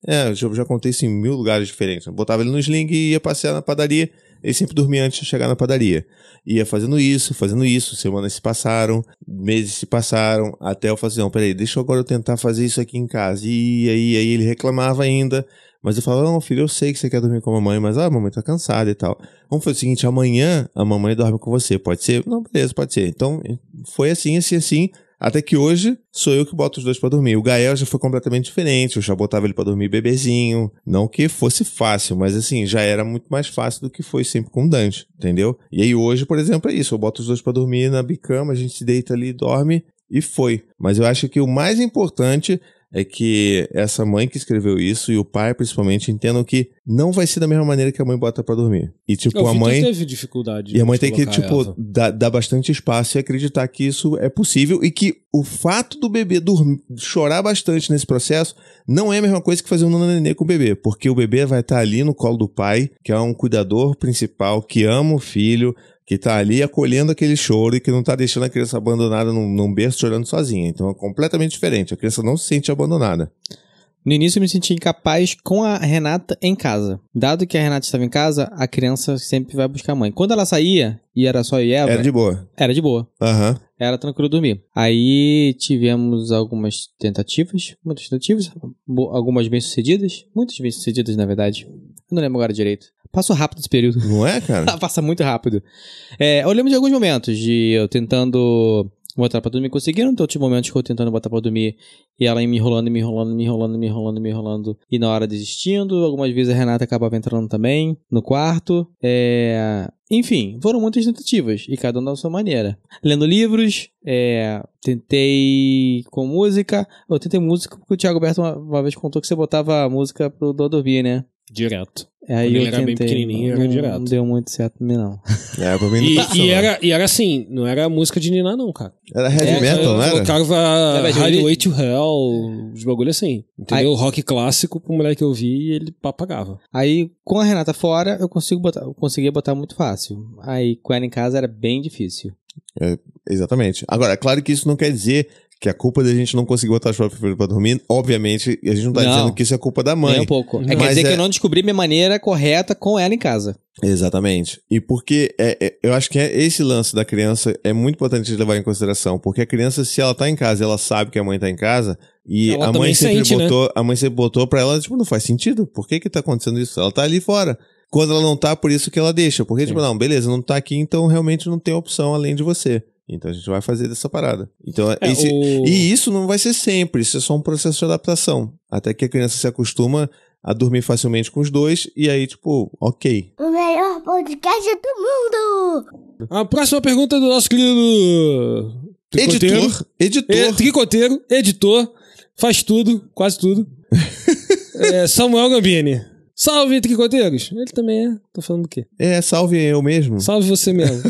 Eu já contei isso em 1000 lugares diferentes. Eu botava ele no sling e ia passear na padaria. Ele sempre dormia antes de chegar na padaria. Ia fazendo isso. Semanas se passaram, meses se passaram, até eu falei assim, não, peraí, deixa agora eu tentar fazer isso aqui em casa. E aí ele reclamava ainda, mas eu falava, não, filho, eu sei que você quer dormir com a mamãe, mas a mamãe tá cansada e tal. Vamos fazer o seguinte, amanhã a mamãe dorme com você, pode ser? Não, beleza, pode ser. Então, foi assim, até que hoje sou eu que boto os dois pra dormir. O Gael já foi completamente diferente, eu já botava ele pra dormir bebezinho. Não que fosse fácil, mas assim, já era muito mais fácil do que foi sempre com o Dante, entendeu? E aí hoje, por exemplo, é isso, eu boto os dois pra dormir na bicama, a gente se deita ali, dorme e foi. Mas eu acho que o mais importante é que essa mãe que escreveu isso e o pai, principalmente, entendam que não vai ser da mesma maneira que a mãe bota pra dormir. E, tipo, a mãe teve dificuldade. E a mãe tem que, tipo, dar bastante espaço e acreditar que isso é possível e que o fato do bebê chorar bastante nesse processo não é a mesma coisa que fazer um nananenê com o bebê, porque o bebê vai estar ali no colo do pai, que é um cuidador principal, que ama o filho, que tá ali acolhendo aquele choro e que não tá deixando a criança abandonada num berço chorando sozinha. Então é completamente diferente. A criança não se sente abandonada. No início eu me senti incapaz com a Renata em casa. Dado que a Renata estava em casa, a criança sempre vai buscar a mãe. Quando ela saía, e era só eu e Eva... Era de boa. Era de boa. Aham. era tranquilo dormir. Aí tivemos algumas tentativas, muitas tentativas, algumas bem-sucedidas, muitas bem-sucedidas, na verdade. Eu não lembro agora direito. Passou rápido esse período. Não é, cara? Passa muito rápido. Eu lembro de alguns momentos de eu tentando botar pra dormir, conseguiram ter outros momentos que eu tentando botar pra dormir e ela me enrolando, e na hora desistindo. Algumas vezes a Renata acabava entrando também no quarto. Enfim, foram muitas tentativas e cada uma da sua maneira. Lendo livros, tentei com música. Eu tentei música porque o Thiago Berto uma vez contou que você botava música pro Dó dormir, né? Direto. Aí quando eu ele era bem pequenininho, era direto. Não deu muito certo pra mim, não. Pra mim não e era assim, não era música de ninar, não, cara. Era heavy metal, não era? Eu colocava Highway to Hell, os bagulho assim. Entendeu? Rock clássico pro moleque ouvir e ele apagava. Aí, com a Renata fora, eu conseguia botar muito fácil. Aí, com ela em casa, era bem difícil. Exatamente. Agora, é claro que isso não quer dizer que a culpa da gente não conseguir botar chave pra dormir, obviamente, a gente não tá dizendo que isso é culpa da mãe. Nem um pouco. Quer dizer que eu não descobri minha maneira correta com ela em casa. Exatamente. E porque eu acho que esse lance da criança é muito importante de levar em consideração, porque a criança, se ela tá em casa, ela sabe que a mãe tá em casa, e ela a mãe sempre botou, né? A mãe sempre botou pra ela, tipo, não faz sentido. Por que tá acontecendo isso? Ela tá ali fora. Quando ela não tá, por isso que ela deixa. Porque, tipo, não, beleza, não tá aqui, então realmente não tem opção além de você. Então a gente vai fazer dessa parada. Então, e isso não vai ser sempre, isso é só um processo de adaptação. Até que a criança se acostuma a dormir facilmente com os dois, e aí, tipo, ok. O melhor podcast do mundo! A próxima pergunta do nosso querido tricoteiro, editor, faz tudo, quase tudo. Samuel Gambini. Salve, tricoteiros! Ele também é. Tô falando do quê? Salve eu mesmo. Salve você mesmo.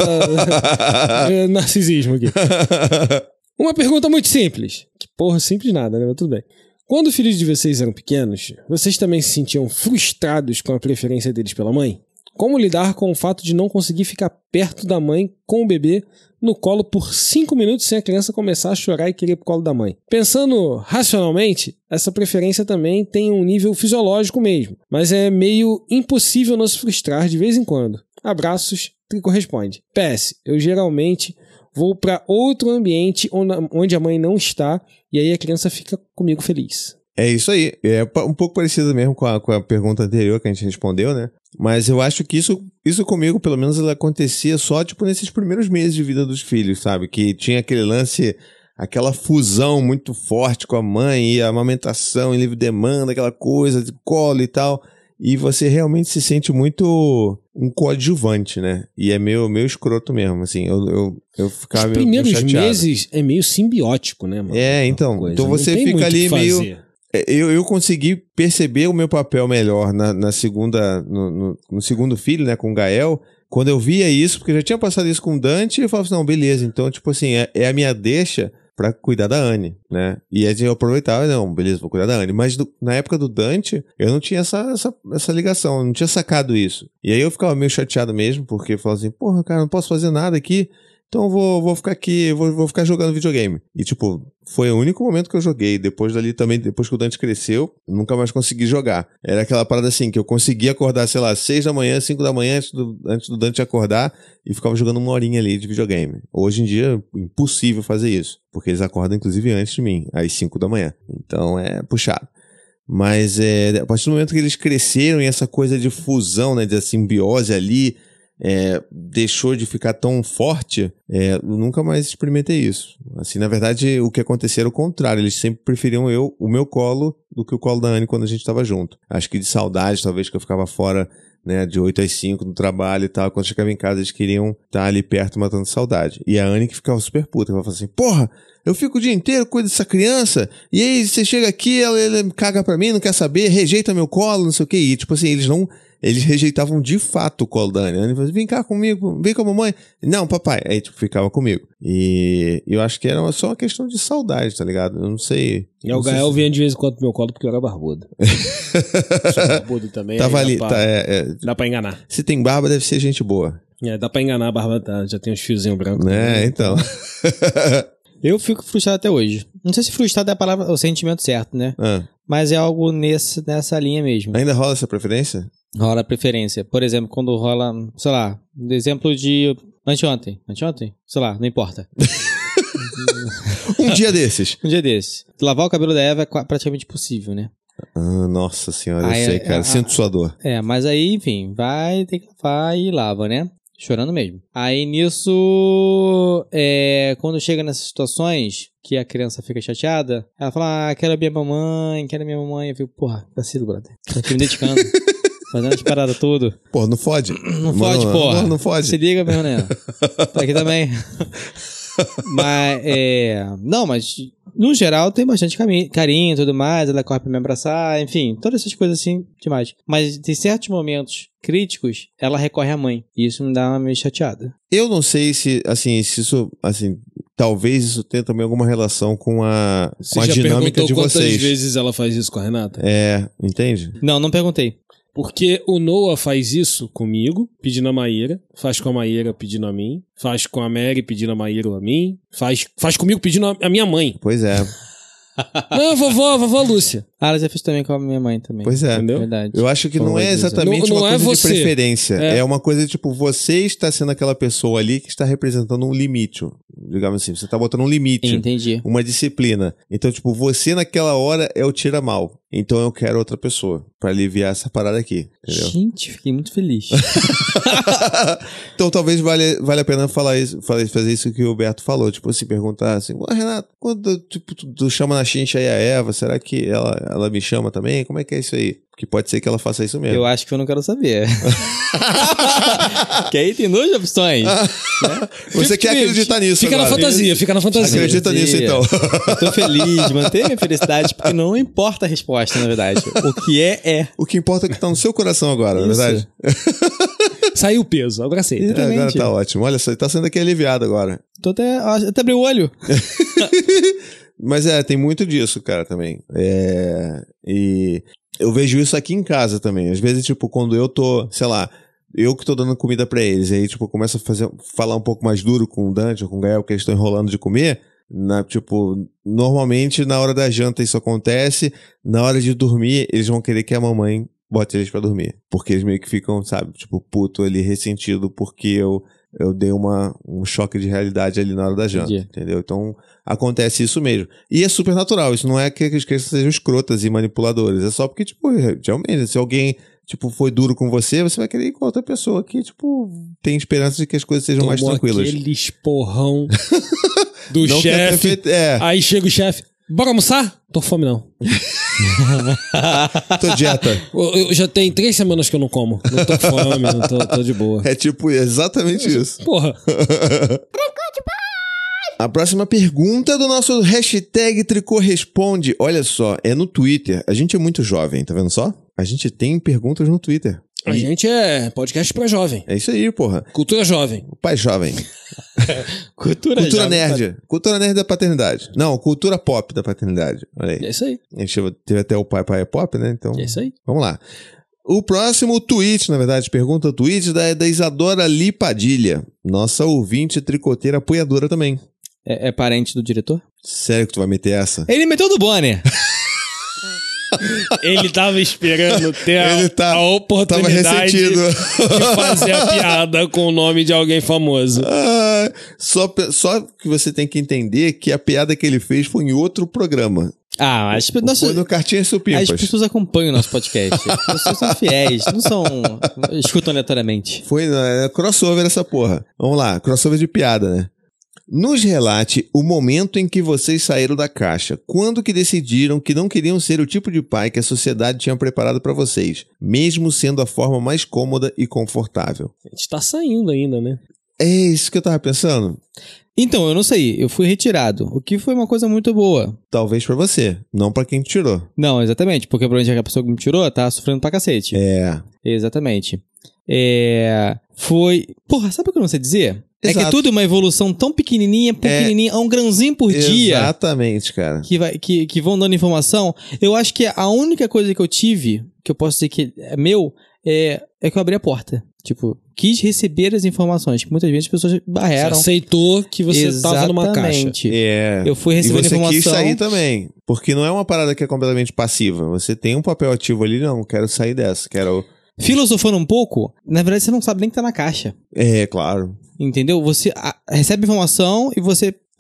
Narcisismo aqui. Uma pergunta muito simples. Que porra, simples nada, né? Mas tudo bem. Quando os filhos de vocês eram pequenos, vocês também se sentiam frustrados com a preferência deles pela mãe? Como lidar com o fato de não conseguir ficar perto da mãe com o bebê no colo por 5 minutos sem a criança começar a chorar e querer ir pro colo da mãe? Pensando racionalmente, essa preferência também tem um nível fisiológico mesmo, mas é meio impossível não se frustrar de vez em quando. Abraços, Trico responde. PS, eu geralmente vou para outro ambiente onde a mãe não está e aí a criança fica comigo feliz. É isso aí. É um pouco parecido mesmo com a pergunta anterior que a gente respondeu, né? Mas eu acho que isso comigo, pelo menos, ela acontecia só, tipo, nesses primeiros meses de vida dos filhos, sabe? Que tinha aquele lance, aquela fusão muito forte com a mãe, e a amamentação em livre demanda, aquela coisa de colo e tal. E você realmente se sente muito um coadjuvante, né? E é meio escroto mesmo, assim. Eu ficava meio chateado. Os primeiros meses é meio simbiótico, né, mano? Então. Então você fica ali meio... Eu consegui perceber o meu papel melhor no segundo filho, né, com o Gael, quando eu via isso, porque eu já tinha passado isso com o Dante, e eu falava assim, não, beleza, então, tipo assim, é a minha deixa pra cuidar da Anne, né, e aí eu aproveitava, não, beleza, vou cuidar da Anne, mas na época do Dante, eu não tinha essa ligação, eu não tinha sacado isso, e aí eu ficava meio chateado mesmo, porque eu falava assim, porra, cara, não posso fazer nada aqui, então vou ficar aqui, vou ficar jogando videogame. E tipo, foi o único momento que eu joguei. Depois dali também, depois que o Dante cresceu, nunca mais consegui jogar. Era aquela parada assim, que eu conseguia acordar, sei lá, 6 da manhã, 5 da manhã, antes do Dante acordar, e ficava jogando uma horinha ali de videogame. Hoje em dia, impossível fazer isso. Porque eles acordam, inclusive, antes de mim, às 5 da manhã. Então é puxado. Mas a partir do momento que eles cresceram e essa coisa de fusão, né, de simbiose ali, deixou de ficar tão forte, eu nunca mais experimentei isso. Assim, na verdade, o que acontecia era o contrário. Eles sempre preferiam o meu colo do que o colo da Anne quando a gente estava junto. Acho que de saudade, talvez, que eu ficava fora, né, de 8 às 5 no trabalho e tal. Quando chegava em casa, eles queriam estar ali perto matando saudade. E a Anne que ficava super puta. Ela falava assim, porra, eu fico o dia inteiro cuidando dessa criança, e aí você chega aqui, ela caga pra mim, não quer saber, rejeita meu colo, não sei o que. E tipo assim, eles rejeitavam de fato o colo da Anne. A Anne falava assim, vem cá comigo, vem com a mamãe. Não, papai. Aí, tipo, ficava comigo. E eu acho que era só uma questão de saudade, tá ligado? Eu não sei. E o Gael vinha de vez em quando pro meu colo porque eu era barbudo. Sou barbudo também. Tava ali, dá pra enganar. Se tem barba, deve ser gente boa. Dá pra enganar a barba, já tem uns fiozinhos brancos. Então. Eu fico frustrado até hoje. Não sei se frustrado é a palavra, o sentimento certo, né? Mas é algo nessa linha mesmo. Ainda rola essa preferência? Rola a preferência. Por exemplo, quando rola, sei lá, exemplo de anteontem, sei lá, não importa. Um dia desses. Um dia desses. Lavar o cabelo da Eva é praticamente impossível, né? Ah, nossa senhora, eu sei, cara. Sinto sua dor. Mas aí, enfim, tem que lavar e lava, né? Chorando mesmo. Aí nisso, quando chega nessas situações que a criança fica chateada, ela fala, quero a minha mamãe. Eu fico, porra, vacilo, brother. Tô aqui me dedicando. Fazendo as paradas tudo. Pô, não fode. Não fode, porra. Não fode. Se liga mesmo, né? Tá aqui também. Mas, não, mas no geral tem bastante carinho e tudo mais, ela corre pra me abraçar, enfim, todas essas coisas assim demais. Mas tem certos momentos críticos, ela recorre à mãe. E isso me dá uma meio chateada. Eu não sei se isso, assim, talvez isso tenha também alguma relação com a dinâmica de vocês. Quantas vezes ela faz isso com a Renata? Entende? Não perguntei. Porque o Noah faz isso comigo, pedindo a Maíra, faz com a Maíra pedindo a mim, faz com a Mary pedindo a Maíra ou a mim, faz comigo pedindo a minha mãe. Pois é. Não, vovó Lúcia. Ela já fez também com a minha mãe também. Pois é. Entendeu? Verdade. Eu acho que não é exatamente uma coisa de preferência. É uma coisa tipo, você está sendo aquela pessoa ali que está representando um limite. Digamos assim, você está botando um limite. Entendi. Uma disciplina. Então, tipo, você naquela hora é o tira-mal. Então eu quero outra pessoa pra aliviar essa parada aqui. Entendeu? Gente, fiquei muito feliz. Então talvez valha a pena fazer isso que o Beto falou. Tipo assim, perguntar assim, Renato, quando tu chama na chincha aí a Eva, será que ela me chama também? Como é que é isso aí? Porque pode ser que ela faça isso mesmo. Eu acho que eu não quero saber. Que aí tem duas opções. Né? Você quer acreditar nisso fica agora. Fica na fantasia. Acredita nisso, então. Eu tô feliz, manter minha felicidade, porque não importa a resposta, na verdade. O que é. O que importa é o que tá no seu coração agora, na verdade. Saiu o peso, agora aceita. Agora tá ótimo. Olha só, ele tá sendo aqui aliviado agora. Tô até abri o olho. Mas tem muito disso, cara, também. E eu vejo isso aqui em casa também. Às vezes, tipo, quando eu tô, sei lá, eu que tô dando comida pra eles, aí, tipo, começo a falar um pouco mais duro com o Dante ou com o Gael, que eles estão enrolando de comer. Tipo, normalmente na hora da janta isso acontece, na hora de dormir, eles vão querer que a mamãe bote eles pra dormir. Porque eles meio que ficam, sabe, tipo, puto ali, ressentido, porque eu dei um choque de realidade ali na hora da janta, entendeu? Então, acontece isso mesmo. E é super natural, isso não é que as crianças sejam escrotas e manipuladoras, é só porque, tipo, realmente, se alguém, tipo, foi duro com você vai querer ir com outra pessoa que, tipo, tem esperança de que as coisas sejam mais tranquilas. Aquele esporrão do chefe, aí chega o chefe, bora almoçar? Tô com fome não. Tô dieta. Eu já tem 3 semanas que eu não como. Não tô com fome, não tô de boa. É tipo exatamente isso. Porra. A próxima pergunta do nosso hashtag Tricô Responde. Olha só, é no Twitter. A gente é muito jovem, tá vendo só? A gente tem perguntas no Twitter. A gente é podcast pra jovem. É isso aí, porra. Cultura jovem. O pai jovem. Cultura nerd. Cultura nerd da paternidade. Não, cultura pop da paternidade. Olha aí. É isso aí. A gente teve até o pai é pop, né? Então, é isso aí. Vamos lá. O próximo tweet, na verdade, pergunta tweet da Isadora Lipadilha. Nossa ouvinte tricoteira apoiadora também. É parente do diretor? Sério que tu vai meter essa? Ele meteu do Bonner. Ele tava esperando ter a oportunidade de fazer a piada com o nome de alguém famoso. Só que você tem que entender que a piada que ele fez foi em outro programa. Foi no Cartinhas Supimpas. As pessoas acompanham o nosso podcast. As pessoas são fiéis, escutam aleatoriamente. Foi crossover essa porra. Vamos lá, crossover de piada, né? Nos relate o momento em que vocês saíram da caixa. Quando que decidiram que não queriam ser o tipo de pai que a sociedade tinha preparado pra vocês, mesmo sendo a forma mais cômoda e confortável? A gente tá saindo ainda, né? É isso que eu tava pensando. Então, eu não sei. Eu fui retirado, o que foi uma coisa muito boa. Talvez pra você, não pra quem te tirou. Não, exatamente, porque provavelmente a pessoa que me tirou tá sofrendo pra cacete. Exatamente. Foi... Porra, sabe o que eu não sei dizer? Exato. É que é tudo uma evolução tão pequenininha, a um grãozinho por dia. Exatamente, cara. Que vão dando informação. Eu acho que a única coisa que eu tive, que eu posso dizer que é meu, é que eu abri a porta. Tipo, quis receber as informações, que muitas vezes as pessoas barreram. Você aceitou que você estava numa caixa. Eu fui recebendo informação. E você quis sair também. Porque não é uma parada que é completamente passiva. Você tem um papel ativo ali, não, quero sair dessa, quero... Filosofando um pouco, na verdade você não sabe nem que tá na caixa. Claro. Entendeu? Você recebe informação e você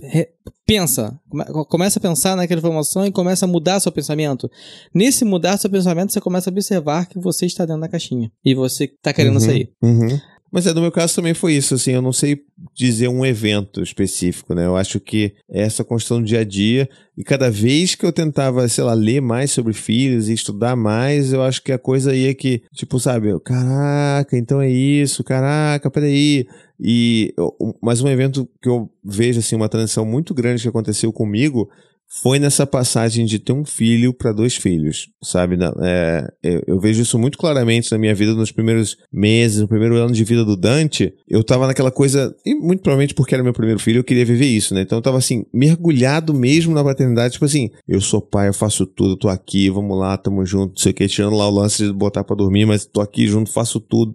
pensa, começa a pensar naquela informação e começa a mudar seu pensamento. Nesse mudar seu pensamento, você começa a observar que você está dentro da caixinha e você está querendo sair. Mas no meu caso também foi isso, assim, eu não sei dizer um evento específico, né? Eu acho que é essa construção do dia a dia, e cada vez que eu tentava, sei lá, ler mais sobre filhos e estudar mais, eu acho que a coisa ia que, tipo, sabe, caraca, então é isso, caraca, peraí. Mas um evento que eu vejo, assim, uma transição muito grande que aconteceu comigo foi nessa passagem de ter um filho para 2 filhos, sabe? Eu vejo isso muito claramente na minha vida nos primeiros meses, no primeiro ano de vida do Dante. Eu tava naquela coisa, e muito provavelmente porque era meu primeiro filho, eu queria viver isso, né? Então eu tava assim, mergulhado mesmo na paternidade, tipo assim, eu sou pai, eu faço tudo, eu tô aqui, vamos lá, tamo junto, não sei o que, tirando lá o lance de botar pra dormir, mas tô aqui junto, faço tudo,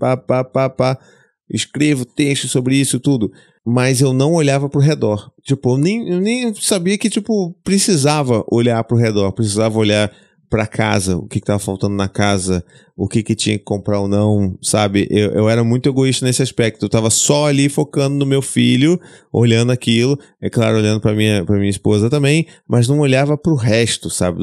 escrevo texto sobre isso tudo. Mas eu não olhava pro redor. Tipo, eu nem sabia que, tipo, precisava olhar pro redor, precisava olhar pra casa, o que tava faltando na casa, o que tinha que comprar ou não, sabe? Eu era muito egoísta nesse aspecto. Eu tava só ali focando no meu filho, olhando aquilo, é claro, olhando pra minha esposa também, mas não olhava pro resto, sabe?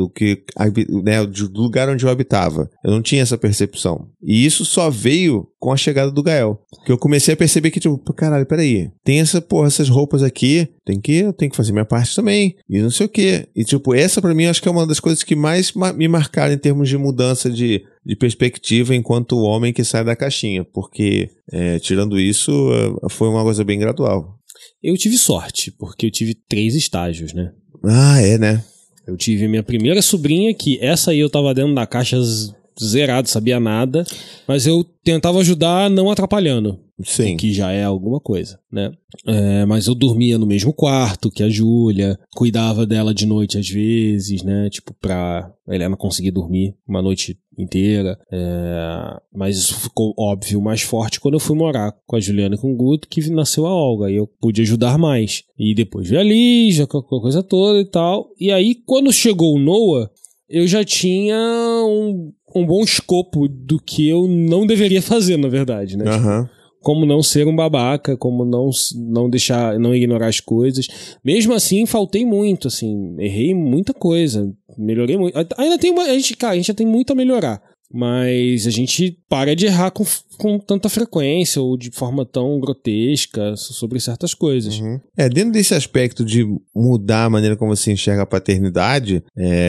Do lugar onde eu habitava. Eu não tinha essa percepção. E isso só veio com a chegada do Gael. Que eu comecei a perceber que, tipo, caralho, peraí, tem essas roupas aqui, eu tenho que fazer minha parte também, e não sei o quê. E, tipo, essa pra mim acho que é uma das coisas que mais me marcaram em termos de mudança de perspectiva enquanto homem que sai da caixinha, porque, tirando isso, foi uma coisa bem gradual. Eu tive sorte, porque eu tive 3 estágios, né? Ah, né? Eu tive minha primeira sobrinha, que essa aí eu tava dentro da caixa zerado, sabia nada, mas eu tentava ajudar não atrapalhando. Sim. Que já é alguma coisa, né? Mas eu dormia no mesmo quarto que a Júlia, cuidava dela de noite às vezes, né? Tipo, pra Helena conseguir dormir uma noite inteira. Mas isso ficou, óbvio, mais forte quando eu fui morar com a Juliana e com o Guto, que nasceu a Olga. Aí eu pude ajudar mais. E depois veio a Lígia, com a coisa toda e tal. E aí, quando chegou o Noah, eu já tinha um bom escopo do que eu não deveria fazer, na verdade, né? Aham. Como não ser um babaca, como não ignorar as coisas. Mesmo assim, faltei muito, assim, errei muita coisa, melhorei muito. Ainda tem a gente já tem muito a melhorar, mas a gente para de errar com tanta frequência ou de forma tão grotesca sobre certas coisas. Uhum. Dentro desse aspecto de mudar a maneira como você enxerga a paternidade,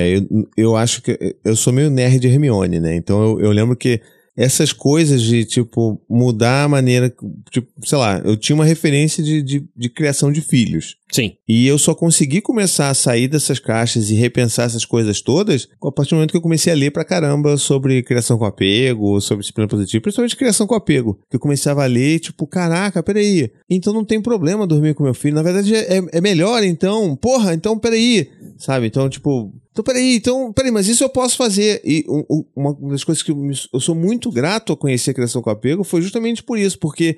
eu acho que eu sou meio nerd de Hermione, né? Então eu lembro que essas coisas de, tipo, mudar a maneira, tipo, sei lá, eu tinha uma referência de criação de filhos. Sim. E eu só consegui começar a sair dessas caixas e repensar essas coisas todas a partir do momento que eu comecei a ler pra caramba sobre criação com apego, sobre disciplina positiva, principalmente criação com apego. Que eu começava a ler, tipo, caraca, peraí, então não tem problema dormir com meu filho, na verdade é melhor, então, porra, então peraí, sabe? Então, tipo, peraí, mas isso eu posso fazer. E uma das coisas que eu sou muito grato a conhecer a criação com apego foi justamente por isso, porque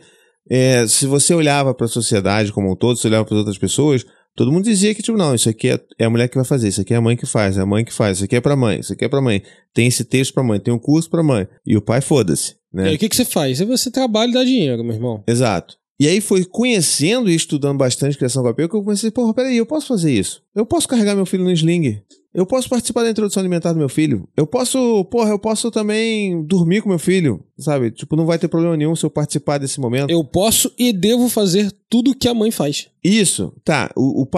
se você olhava para a sociedade como um todo, se olhava para as outras pessoas, todo mundo dizia que, tipo, não, isso aqui é a mulher que vai fazer, isso aqui é a mãe que faz, é a mãe que faz, isso aqui é pra mãe, isso aqui é pra mãe, tem esse texto pra mãe, tem um curso pra mãe, e o pai foda-se, né? E aí o que você faz? Você trabalha e dá dinheiro, meu irmão. Exato. E aí foi conhecendo e estudando bastante criação com apego que eu comecei, porra, peraí, eu posso fazer isso. Eu posso carregar meu filho no sling. Eu posso participar da introdução alimentar do meu filho. Eu posso também dormir com meu filho, sabe? Tipo, não vai ter problema nenhum se eu participar desse momento. Eu posso e devo fazer tudo que a mãe faz. Isso, tá.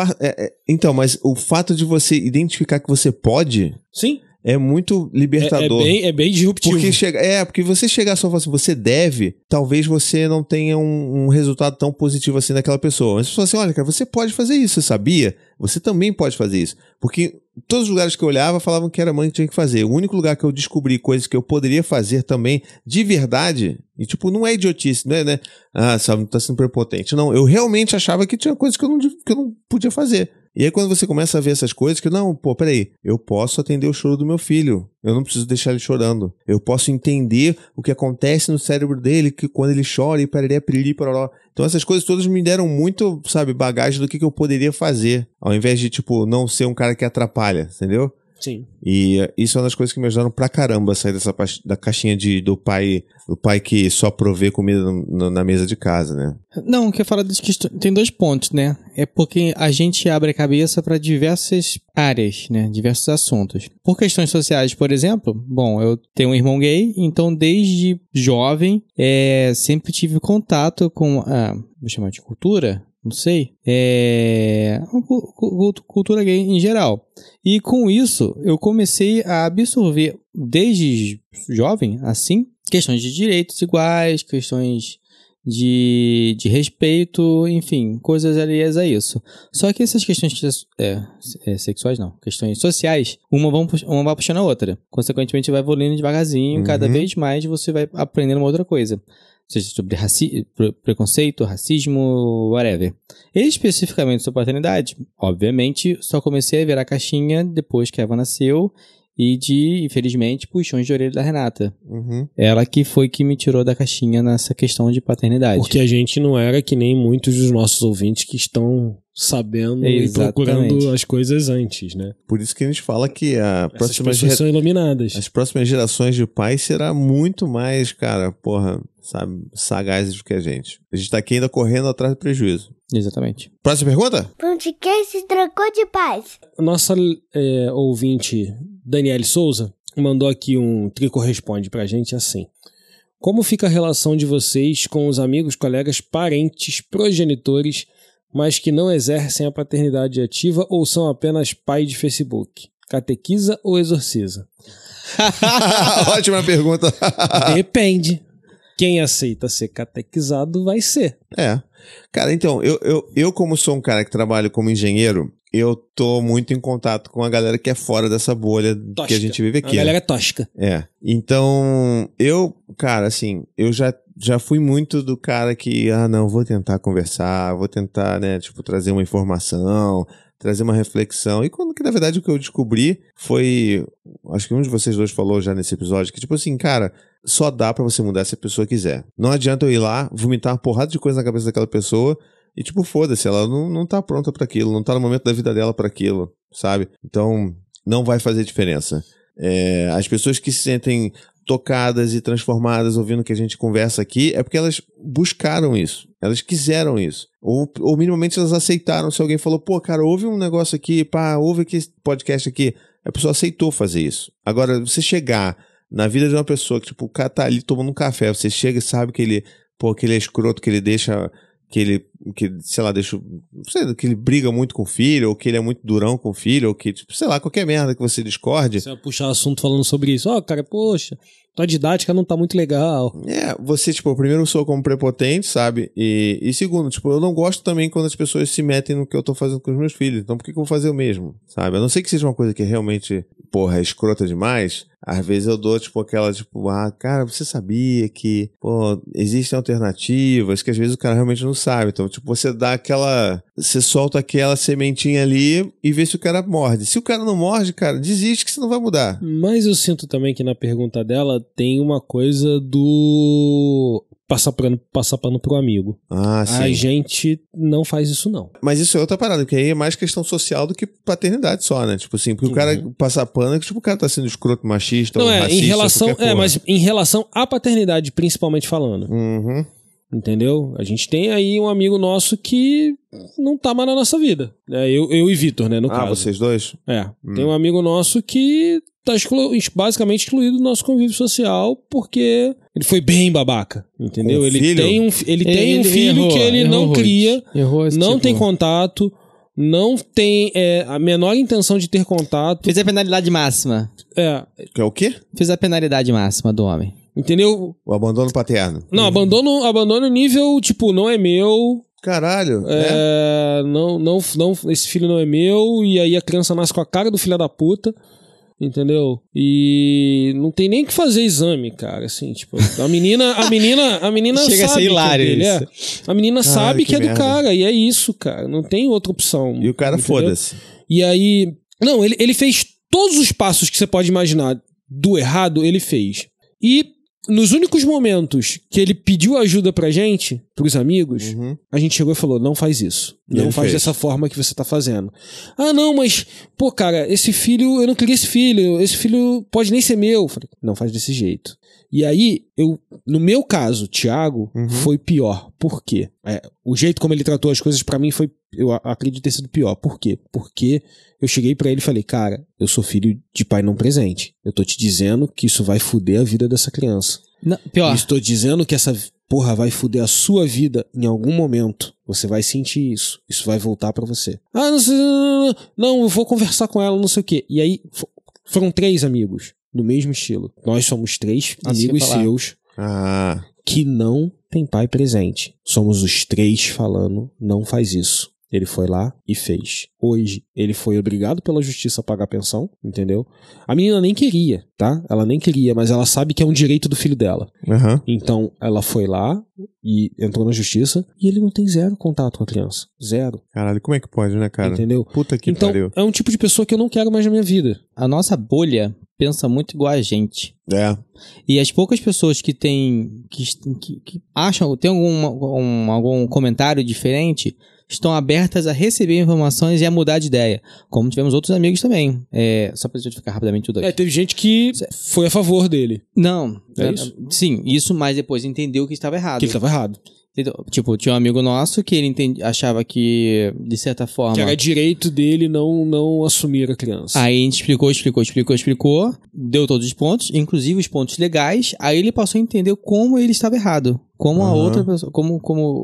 Então, mas o fato de você identificar que você pode... Sim. É muito libertador. É bem disruptivo. Porque você chegar só e falar assim, você deve, talvez você não tenha um resultado tão positivo assim naquela pessoa. Mas você fala assim, olha, cara, você pode fazer isso, você sabia? Você também pode fazer isso. Porque todos os lugares que eu olhava falavam que era a mãe que tinha que fazer. O único lugar que eu descobri coisas que eu poderia fazer também, de verdade, e tipo, não é idiotice, não é, né? Ah, sabe, tá sendo prepotente. Não, eu realmente achava que tinha coisas que eu não podia fazer. E aí quando você começa a ver essas coisas, que não, peraí, eu posso atender o choro do meu filho, eu não preciso deixar ele chorando, eu posso entender o que acontece no cérebro dele, que quando ele chora e piriri, pororó. Então essas coisas todas me deram muito, sabe, bagagem do que eu poderia fazer, ao invés de, tipo, não ser um cara que atrapalha, entendeu? Sim. E isso é uma das coisas que me ajudaram pra caramba a sair da caixinha do pai que só provê comida na mesa de casa, né? Não, que eu falo de questão, tem 2 pontos, né? É porque a gente abre a cabeça para diversas áreas, né? Diversos assuntos. Por questões sociais, por exemplo, bom, eu tenho um irmão gay, então desde jovem sempre tive contato com vou chamar de cultura, não sei, cultura gay em geral. E com isso, eu comecei a absorver, desde jovem, assim, questões de direitos iguais, questões de respeito, enfim, coisas alheias a isso. Só que essas questões sexuais, não, questões sociais, uma vai puxando a outra. Consequentemente, vai evoluindo devagarzinho, cada vez mais você vai aprendendo uma outra coisa. Seja sobre preconceito, racismo, whatever. Especificamente sobre paternidade, obviamente, só comecei a virar a caixinha depois que a Eva nasceu e infelizmente, puxões de orelha da Renata. Ela que foi que me tirou da caixinha nessa questão de paternidade. Porque a gente não era que nem muitos dos nossos ouvintes que estão sabendo e procurando as coisas antes, né? Por isso que a gente fala que essas pessoas são iluminadas. As próximas gerações de pais será muito mais, cara, sabe, sagazes do que a gente. A gente tá aqui ainda correndo atrás do prejuízo. Exatamente. Próxima pergunta? Podcast Trocou de Paz. Nossa ouvinte Daniele Souza mandou aqui um Trico Responde pra gente assim: como fica a relação de vocês com os amigos, colegas, parentes, progenitores, mas que não exercem a paternidade ativa ou são apenas pai de Facebook? Catequiza ou exorciza? Ótima pergunta. Depende. Quem aceita ser catequizado vai ser. Cara, então, eu como sou um cara que trabalha como engenheiro, eu tô muito em contato com a galera que é fora dessa bolha tosca, que a gente vive aqui. A galera é tosca. Então, cara, assim, eu já fui muito do cara que, não, vou tentar conversar, vou tentar, né, tipo, trazer uma informação, trazer uma reflexão. E que na verdade o que eu descobri foi, acho que um de vocês dois falou já nesse episódio, que tipo assim, cara, só dá pra você mudar se a pessoa quiser. Não adianta eu ir lá, vomitar uma porrada de coisa na cabeça daquela pessoa e tipo, foda-se, ela não tá pronta pra aquilo, não tá no momento da vida dela pra aquilo, sabe? Então, não vai fazer diferença. As pessoas que se sentem tocadas e transformadas ouvindo o que a gente conversa aqui é porque elas buscaram isso, elas quiseram isso, ou minimamente elas aceitaram. Se alguém falou, pô, cara, ouve um negócio aqui, ouve aqui esse podcast aqui, a pessoa aceitou fazer isso. Agora, você chegar na vida de uma pessoa que, tipo, o cara tá ali tomando um café, você chega e sabe que ele é escroto, que ele deixa, sei lá, que ele briga muito com o filho, ou que ele é muito durão com o filho, ou que, tipo, sei lá, qualquer merda que você discorde. Você vai puxar assunto falando sobre isso. Cara, poxa, tua didática não tá muito legal. Você, tipo, primeiro soa como prepotente, sabe? E segundo, tipo, eu não gosto também quando as pessoas se metem no que eu tô fazendo com os meus filhos. Então por que eu vou fazer o mesmo, sabe? A não ser que seja uma coisa que realmente, é escrota demais. Às vezes eu dou, tipo, aquela, tipo, cara, você sabia que, existem alternativas, que às vezes o cara realmente não sabe. Então, tipo, você solta aquela sementinha ali e vê se o cara morde. Se o cara não morde, cara, desiste que você não vai mudar. Mas eu sinto também que na pergunta dela tem uma coisa do passar pano pro amigo. Sim. A gente não faz isso, não. Mas isso é outra parada, porque aí é mais questão social do que paternidade só, né? Tipo assim, porque o cara passar pano é que, tipo, o cara tá sendo escroto, machista ou racista. Mas em relação à paternidade, principalmente falando. Entendeu? A gente tem aí um amigo nosso que não tá mais na nossa vida. Eu e Vitor, né, no caso. Vocês dois? Tem um amigo nosso que tá basicamente excluído do nosso convívio social porque ele foi bem babaca, entendeu? Ele tem um filho que ele não cria, não tem contato, não tem a menor intenção de ter contato. Fez a penalidade máxima. Que é o quê? Fez a penalidade máxima do homem. Entendeu? O abandono paterno. Não, abandono nível, tipo, não é meu. Caralho. Não, esse filho não é meu. E aí a criança nasce com a cara do filho da puta. Entendeu? E não tem nem que fazer exame, cara. Assim, tipo, a menina chega sabe a ser hilário que é dele, A menina sabe que é do cara. E é isso, cara. Não tem outra opção. E o cara foda-se. E aí... Não, ele fez todos os passos que você pode imaginar do errado, ele fez. E nos únicos momentos que ele pediu ajuda pra gente, pros amigos, a gente chegou e falou, não faz isso. Não faz dessa forma que você tá fazendo. Ah, não, mas, pô, cara, esse filho, eu não queria esse filho pode nem ser meu. Eu falei, não faz desse jeito. E aí, no meu caso, Thiago, foi pior. Por quê? O jeito como ele tratou as coisas pra mim foi, eu acredito ter sido pior. Por quê? Porque eu cheguei pra ele e falei, cara, eu sou filho de pai não presente. Eu tô te dizendo que isso vai foder a vida dessa criança. Não, pior. Eu estou dizendo que essa porra vai foder a sua vida em algum momento. Você vai sentir isso. Isso vai voltar pra você. Ah, não, eu vou conversar com ela, não sei o quê. E aí, foram 3 amigos. Do mesmo estilo. Nós somos 3 amigos seus que não tem pai presente. Somos os 3 falando, não faz isso. Ele foi lá e fez. Hoje, ele foi obrigado pela justiça a pagar pensão, entendeu? A menina nem queria, tá? Ela nem queria, mas ela sabe que é um direito do filho dela. Então, ela foi lá e entrou na justiça e ele não tem 0 contato com a criança. 0. Caralho, como é que pode, né, cara? Entendeu? Puta que pariu. Então, é um tipo de pessoa que eu não quero mais na minha vida. A nossa bolha pensa muito igual a gente. E as poucas pessoas que acham, tem algum comentário diferente, estão abertas a receber informações e a mudar de ideia. Como tivemos outros amigos também. Só pra justificar rapidamente tudo aqui. Teve gente que foi a favor dele. Não. É isso? Sim, isso, mas depois entendeu que estava errado. Que ele estava errado. Tipo, tinha um amigo nosso que ele achava que, de certa forma... Que era direito dele não assumir a criança. Aí a gente explicou, deu todos os pontos, inclusive os pontos legais, aí ele passou a entender como ele estava errado. Como a outra pessoa... Como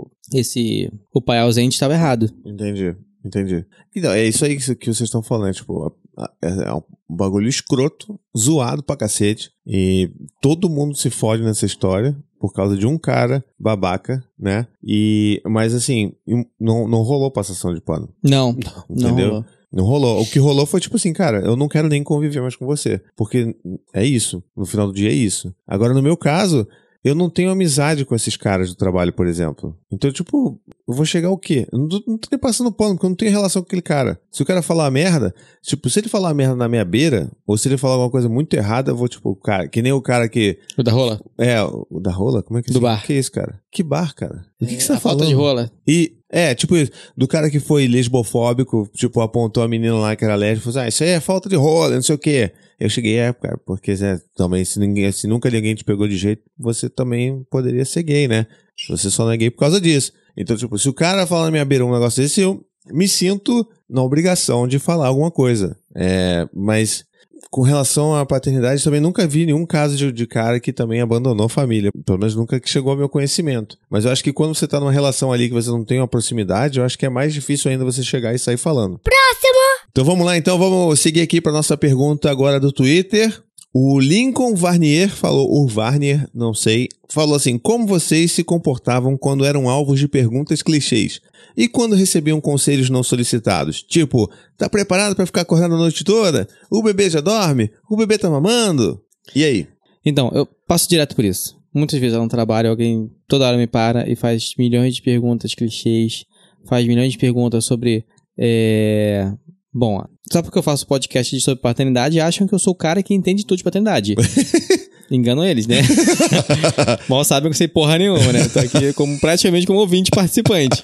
o pai ausente estava errado. Entendi. Então, é isso aí que vocês estão falando, né? Tipo, é um bagulho escroto, zoado pra cacete, e todo mundo se fode nessa história por causa de um cara babaca, né? Mas assim, não rolou passação de pano. Não. Entendeu? Não rolou. O que rolou foi tipo assim, cara, eu não quero nem conviver mais com você. Porque é isso. No final do dia é isso. Agora, no meu caso, eu não tenho amizade com esses caras do trabalho, por exemplo. Então, tipo, eu vou chegar o quê? Eu não tô nem passando pano, porque eu não tenho relação com aquele cara. Se o cara falar uma merda, tipo, se ele falar uma merda na minha beira, ou se ele falar alguma coisa muito errada, eu vou, tipo, cara, que nem o cara que... O da rola? O da rola? Como é que é? Do bar. O que é isso, cara? Que bar, cara? O que você tá falando? Falta de rola. Tipo isso, do cara que foi lesbofóbico, tipo, apontou a menina lá que era lésbica e falou assim, isso aí é falta de rola, não sei o quê. Eu cheguei, cara, porque também se nunca ninguém te pegou de jeito, você também poderia ser gay, né? Você só não é gay por causa disso. Então, tipo, se o cara falar na minha beira um negócio desse, eu me sinto na obrigação de falar alguma coisa. Mas com relação à paternidade, também nunca vi nenhum caso de cara que também abandonou a família. Pelo menos nunca que chegou ao meu conhecimento. Mas eu acho que quando você tá numa relação ali que você não tem uma proximidade, eu acho que é mais difícil ainda você chegar e sair falando. Próximo! Então vamos lá, vamos seguir aqui para nossa pergunta agora do Twitter. O Lincoln Varnier falou assim, como vocês se comportavam quando eram alvos de perguntas clichês? E quando recebiam conselhos não solicitados? Tipo, tá preparado pra ficar acordado a noite toda? O bebê já dorme? O bebê tá mamando? E aí? Então, eu passo direto por isso. Muitas vezes eu no trabalho, alguém toda hora me para e faz milhões de perguntas clichês, faz milhões de perguntas sobre... Bom, só porque eu faço podcast sobre paternidade, acham que eu sou o cara que entende tudo de paternidade. Engano eles, né? Mal sabem que eu não sei porra nenhuma, né? Tô aqui praticamente como ouvinte participante.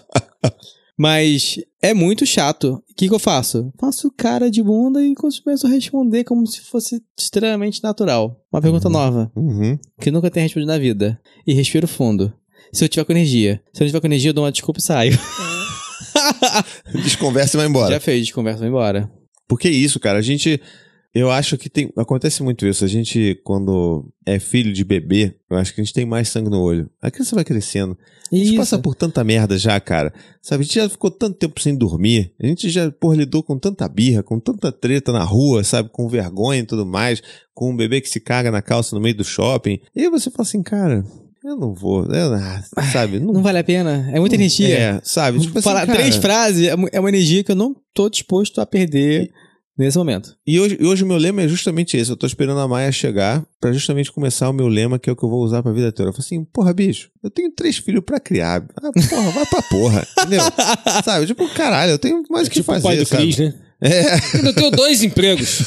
Mas é muito chato. O que eu faço? Faço cara de bunda e começo a responder como se fosse extremamente natural. Uma pergunta nova. Que nunca tenho respondido na vida. E respiro fundo. Se eu tiver com energia. Se eu não tiver com energia, eu dou uma desculpa e saio. Desconversa e vai embora. Já fez, desconversa e vai embora. Porque isso, cara, eu acho que acontece muito isso. A gente, quando é filho de bebê, eu acho que a gente tem mais sangue no olho. A criança vai crescendo. A gente passa por tanta merda já, cara. Sabe, a gente já ficou tanto tempo sem dormir. A gente já, lidou com tanta birra, com tanta treta na rua, sabe? Com vergonha e tudo mais. Com um bebê que se caga na calça no meio do shopping. E aí você fala assim, cara... Eu não vou, sabe? Não vale a pena, é muita energia. Sabe? Tipo falar assim, cara, 3 frases é uma energia que eu não tô disposto a perder nesse momento. E hoje o meu lema é justamente esse. Eu tô esperando a Maia chegar pra justamente começar o meu lema, que é o que eu vou usar pra vida toda. Eu falo assim, porra, bicho, eu tenho 3 filhos pra criar. Porra, vai pra porra, entendeu? Sabe? Tipo, caralho, eu tenho mais o que fazer, pai do sabe? Cris, né? Eu tenho 2 empregos.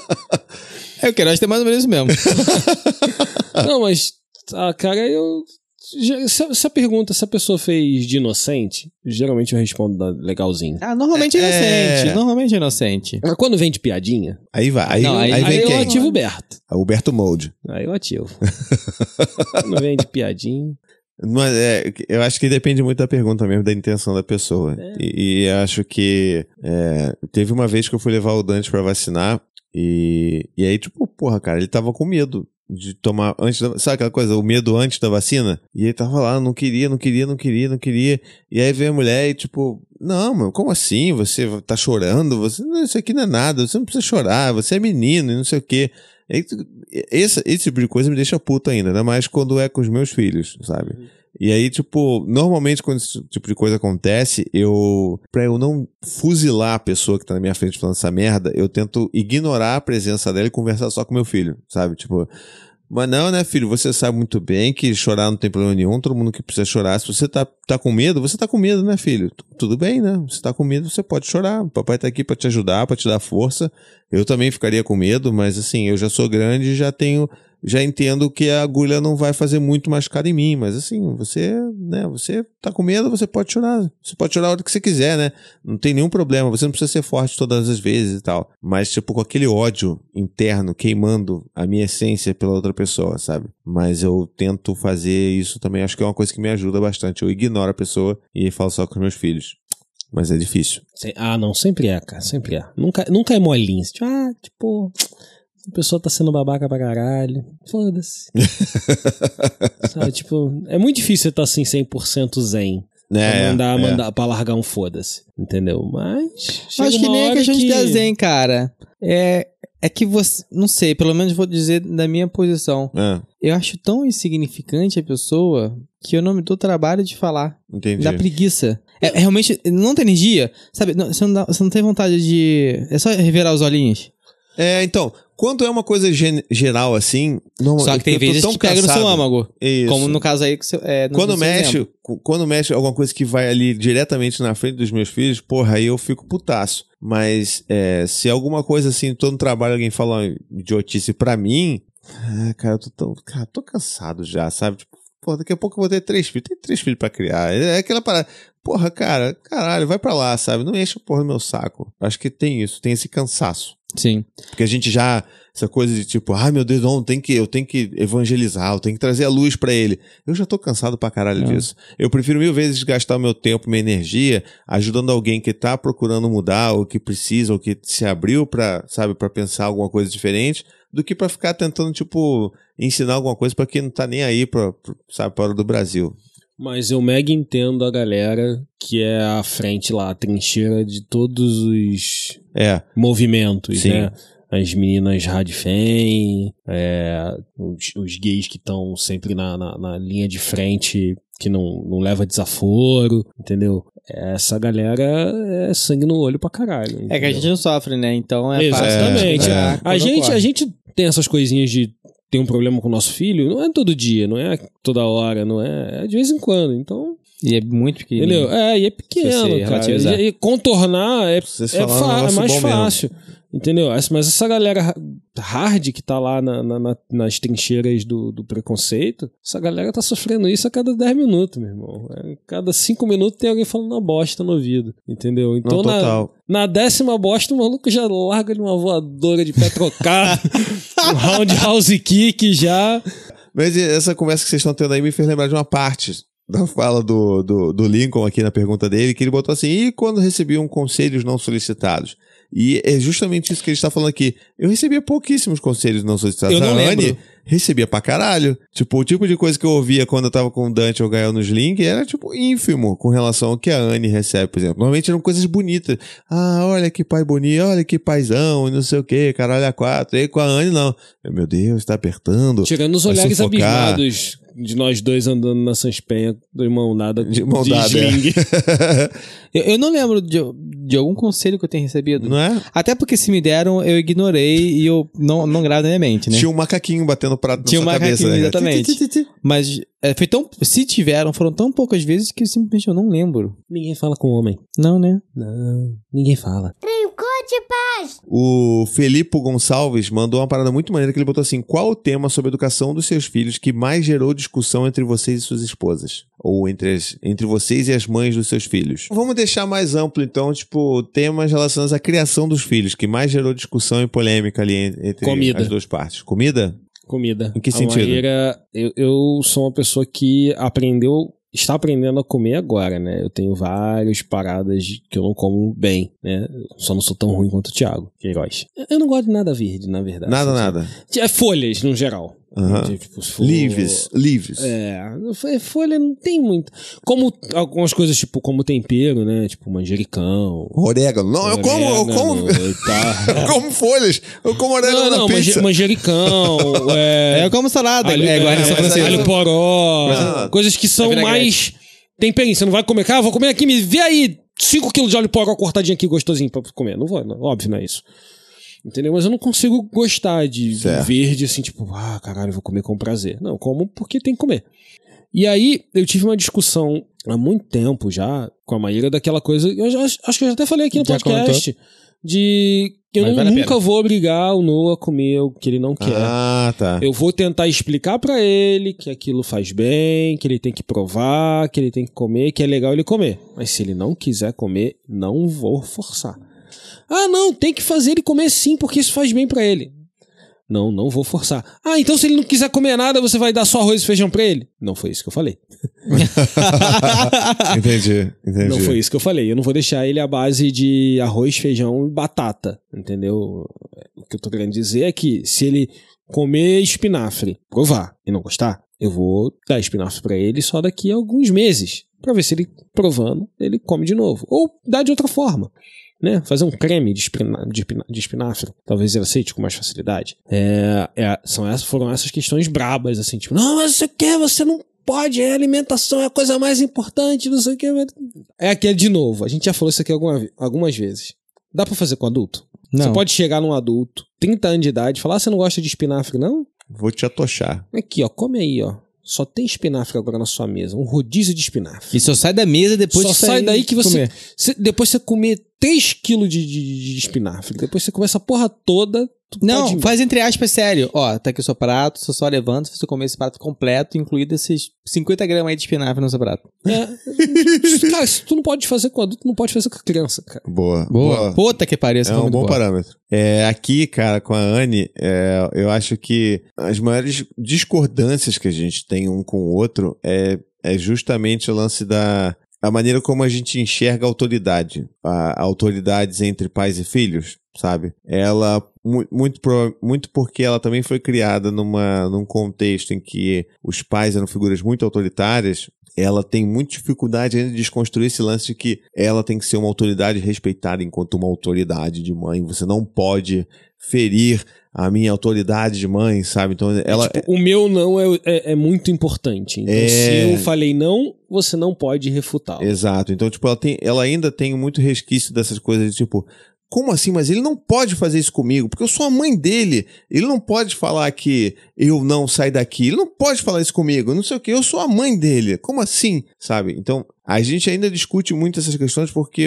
Eu quero ter mais ou menos isso mesmo. Não, mas... cara, eu Se a pergunta, se a pessoa fez de inocente, geralmente eu respondo legalzinho. Normalmente é inocente. Normalmente é inocente. Mas quando vem de piadinha... Aí vai. Aí vem quem? Eu ativo o Berto. O Berto Mode. Aí eu ativo. Quando vem de piadinha... Mas eu acho que depende muito da pergunta mesmo, da intenção da pessoa. E acho que teve uma vez que eu fui levar o Dante pra vacinar e aí, tipo, porra, cara, ele tava com medo de tomar antes da... Sabe aquela coisa, o medo antes da vacina? E ele tava lá, não queria. E aí veio a mulher e tipo, não, mano, como assim? Você tá chorando? Isso aqui não é nada, você não precisa chorar, você é menino e não sei o quê. Esse tipo de coisa me deixa puto ainda mais quando é com os meus filhos, sabe? E aí, tipo, normalmente quando esse tipo de coisa acontece, pra eu não fuzilar a pessoa que tá na minha frente falando essa merda, eu tento ignorar a presença dela e conversar só com meu filho, sabe? Tipo, mas não, né, filho? Você sabe muito bem que chorar não tem problema nenhum, todo mundo que precisa chorar. Se você tá com medo, você tá com medo, né, filho? Tudo bem, né? Você tá com medo, você pode chorar. O papai tá aqui pra te ajudar, pra te dar força. Eu também ficaria com medo, mas assim, eu já sou grande e já entendo que a agulha não vai fazer muito machucado em mim, mas assim, você tá com medo, você pode chorar. Você pode chorar a hora que você quiser, né? Não tem nenhum problema, você não precisa ser forte todas as vezes e tal. Mas, tipo, com aquele ódio interno queimando a minha essência pela outra pessoa, sabe? Mas eu tento fazer isso também, acho que é uma coisa que me ajuda bastante. Eu ignoro a pessoa e falo só com os meus filhos. Mas é difícil. Não, sempre é, cara, sempre é. Nunca é molinho. Tipo... A pessoa tá sendo babaca pra caralho. Foda-se. Sabe, tipo, é muito difícil você estar assim 100% zen. Mandar pra largar um foda-se. Entendeu? Mas. Acho que nem é questão de zen, cara. É que você. Não sei, pelo menos vou dizer da minha posição. Eu acho tão insignificante a pessoa que eu não me dou trabalho de falar. Entendi. Dá preguiça. Realmente, não tem energia. Sabe, você não tem vontade de. É só revirar os olhinhos. Então, quando é uma coisa geral assim... Só que tem vezes que pega no seu âmago. Isso. Como no caso aí que você... Quando mexe alguma coisa que vai ali diretamente na frente dos meus filhos, porra, aí eu fico putaço. Mas se alguma coisa assim, tô no trabalho, alguém fala uma idiotice pra mim... Cara, eu tô cansado já, sabe? Tipo, pô, daqui a pouco eu vou ter 3 filhos. Tem 3 filhos pra criar. É aquela parada... Porra, cara, caralho, vai pra lá, sabe? Não enche a porra do meu saco. Acho que tem isso, tem esse cansaço. Sim. Porque a gente já... Essa coisa de tipo, meu Deus, não, eu tenho que evangelizar, eu tenho que trazer a luz pra ele. Eu já tô cansado pra caralho disso. Eu prefiro 1000 vezes gastar o meu tempo, minha energia, ajudando alguém que tá procurando mudar, ou que precisa, ou que se abriu pra pensar alguma coisa diferente, do que pra ficar tentando, tipo, ensinar alguma coisa pra quem não tá nem aí pra hora do Brasil. Mas eu mega entendo a galera que é à frente lá, a trincheira de todos os movimentos, sim, né? As meninas radfem, os gays que estão sempre na linha de frente, que não leva desaforo, entendeu? Essa galera é sangue no olho pra caralho. Entendeu? É que a gente não sofre, né? Então é exatamente. fácil. A gente tem essas coisinhas de ter um problema com o nosso filho, não é todo dia, não é toda hora, não é de vez em quando, então... E é muito pequeno. Entendeu? E é pequeno, cara. E contornar é mais fácil. Mesmo. Entendeu? Mas essa galera hard que tá lá nas trincheiras do preconceito, essa galera tá sofrendo isso a cada 10 minutos, meu irmão. Cada 5 minutos tem alguém falando uma bosta no ouvido. Entendeu? Então na 10ª bosta o maluco já larga de uma voadora de pé trocado, um roundhouse kick já. Mas essa conversa que vocês estão tendo aí me fez lembrar de uma parte da fala do Lincoln aqui na pergunta dele, que ele botou assim, e quando recebiam conselhos não solicitados? E é justamente isso que ele está falando aqui. Eu recebia pouquíssimos conselhos não solicitados. Eu não lembro. Recebia pra caralho. Tipo, o tipo de coisa que eu ouvia quando eu tava com o Dante ou o Gael nos links era, tipo, ínfimo com relação ao que a Anne recebe, por exemplo. Normalmente eram coisas bonitas. Olha que pai bonito, olha que paizão, e não sei o que, caralho, a 4. E aí com a Anne, não. Meu Deus, tá apertando. Tirando os olhares abismados de nós dois andando na Sanspenha, de mão dada, de sling. Eu não lembro de algum conselho que eu tenha recebido. Não é? Até porque se me deram, eu ignorei e eu não gravo na minha mente, né? Tinha um macaquinho batendo prato na sua cabeça. Tinha um macaquinho, exatamente. Mas se tiveram, foram tão poucas vezes que simplesmente eu não lembro. Ninguém fala com homem. Não, né? Não, ninguém fala. Trancou de paz. O Felipe Gonçalves mandou uma parada muito maneira que ele botou assim: qual o tema sobre a educação dos seus filhos que mais gerou discussão entre vocês e suas esposas? Ou entre vocês e as mães dos seus filhos? Vamos deixar mais amplo, então, tipo, temas relacionados à criação dos filhos, que mais gerou discussão e polêmica ali entre as duas partes. Comida? Comida. Em que sentido? Eu sou uma pessoa que está aprendendo a comer agora, né? Eu tenho várias paradas que eu não como bem, né? Só não sou tão ruim quanto o Thiago Queiroz. Eu não gosto de nada verde, na verdade. Nada. Folhas, no geral. Uhum. Tipo, se for... Leaves. Folha não tem muito. Como algumas coisas, tipo, como tempero, né? Tipo, manjericão. Orégano. Não, eu como. Tá. Eu como folhas. Eu como orégano na pizza. Manjericão. Eu como salada. Alho poró. Coisas que são mais temperinho. Você não vai comer. Cara, vou comer aqui, me vê aí 5 kg de alho poró cortadinho aqui, gostosinho pra comer. Não vou, não. Óbvio, não é isso. Entendeu? Mas eu não consigo gostar de verde assim, tipo, caralho, eu vou comer com prazer. Não, como porque tem que comer. E aí, eu tive uma discussão há muito tempo já com a Maíra daquela coisa, acho que eu já até falei aqui no podcast, de que eu nunca vou obrigar o Noah a comer o que ele não quer. Tá. Eu vou tentar explicar pra ele que aquilo faz bem, que ele tem que provar, que ele tem que comer, que é legal ele comer. Mas se ele não quiser comer, não vou forçar. Não, tem que fazer ele comer sim, porque isso faz bem pra ele. Não vou forçar. Então se ele não quiser comer nada, você vai dar só arroz e feijão pra ele? Não foi isso que eu falei. Entendi. Não foi isso que eu falei. Eu não vou deixar ele à base de arroz, feijão e batata, entendeu? O que eu tô querendo dizer é que se ele comer espinafre, provar e não gostar, eu vou dar espinafre pra ele só daqui a alguns meses, pra ver se ele provando, ele come de novo. Ou dá de outra forma. Né? Fazer um creme de espinafre, talvez ele aceite com mais facilidade. Foram essas questões brabas, assim, tipo, não, mas você não pode, a alimentação é a coisa mais importante, não sei o que. É aquele de novo, a gente já falou isso aqui algumas vezes. Dá pra fazer com adulto? Não. Você pode chegar num adulto, 30 anos de idade, falar, você não gosta de espinafre, não? Vou te atochar. Aqui, ó, come aí, ó. Só tem espinafre agora na sua mesa. Um rodízio de espinafre. E só sai da mesa depois de sai daí que você... Depois você comer 3 quilos de espinafre. Depois você comer essa porra toda... Não, faz entre aspas sério. Ó, tá aqui o seu prato, você só levanta, você comer esse prato completo, incluído esses 50 gramas aí de espinafre no seu prato. Cara, se tu não pode fazer com adulto, não pode fazer com a criança, cara. Boa. Puta que pariu. É um bom parâmetro. Aqui, cara, com a Anne, eu acho que as maiores discordâncias que a gente tem um com o outro é justamente o lance a maneira como a gente enxerga a autoridade. Autoridades entre pais e filhos, sabe? Ela, muito porque ela também foi criada num contexto em que os pais eram figuras muito autoritárias, ela tem muita dificuldade ainda de desconstruir esse lance de que ela tem que ser uma autoridade respeitada enquanto uma autoridade de mãe. Você não pode ferir a minha autoridade de mãe, sabe? Então ela... o meu não é muito importante. Então se eu falei não, você não pode refutá-lo. Exato. Então, tipo, ela ainda tem muito resquício dessas coisas de tipo... Como assim? Mas ele não pode fazer isso comigo, porque eu sou a mãe dele. Ele não pode falar que eu não saio daqui. Ele não pode falar isso comigo, não sei o que. Eu sou a mãe dele. Como assim? Sabe? Então, a gente ainda discute muito essas questões porque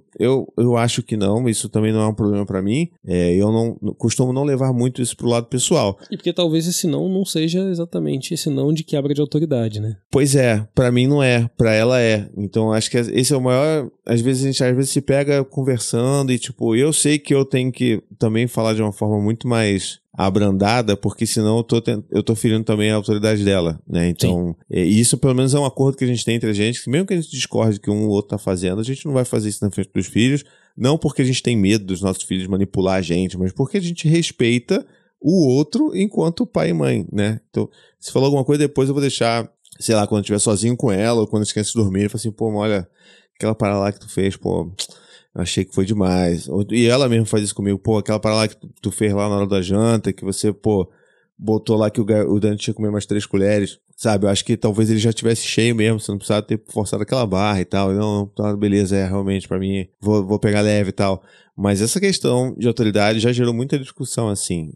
eu acho que não. Isso também não é um problema pra mim. Eu não costumo não levar muito isso pro lado pessoal. E porque talvez esse não seja exatamente esse não de quebra de autoridade, né? Pois é. Pra mim não é. Pra ela é. Então, acho que esse é o maior... Às vezes a gente se pega conversando e tipo, eu sei que eu tenho que também falar de uma forma muito mais abrandada, porque senão eu tô ferindo também a autoridade dela, né? Então, isso pelo menos é um acordo que a gente tem entre a gente, que mesmo que a gente discorde que um ou outro tá fazendo, a gente não vai fazer isso na frente dos filhos, não porque a gente tem medo dos nossos filhos manipular a gente, mas porque a gente respeita o outro enquanto pai e mãe, né? Então, se falou alguma coisa, depois eu vou deixar, sei lá, quando eu estiver sozinho com ela, ou quando as crianças dormirem, eu falo assim, pô, olha, aquela parada lá que tu fez, pô... Achei que foi demais. E ela mesmo faz isso comigo. Pô, aquela parada lá que tu fez lá na hora da janta, que você, pô, botou lá que o Dani tinha que comer mais 3 colheres. Sabe, eu acho que talvez ele já tivesse cheio mesmo, você não precisava ter forçado aquela barra e tal. Não, tá, beleza, realmente, pra mim, vou pegar leve e tal. Mas essa questão de autoridade já gerou muita discussão, assim.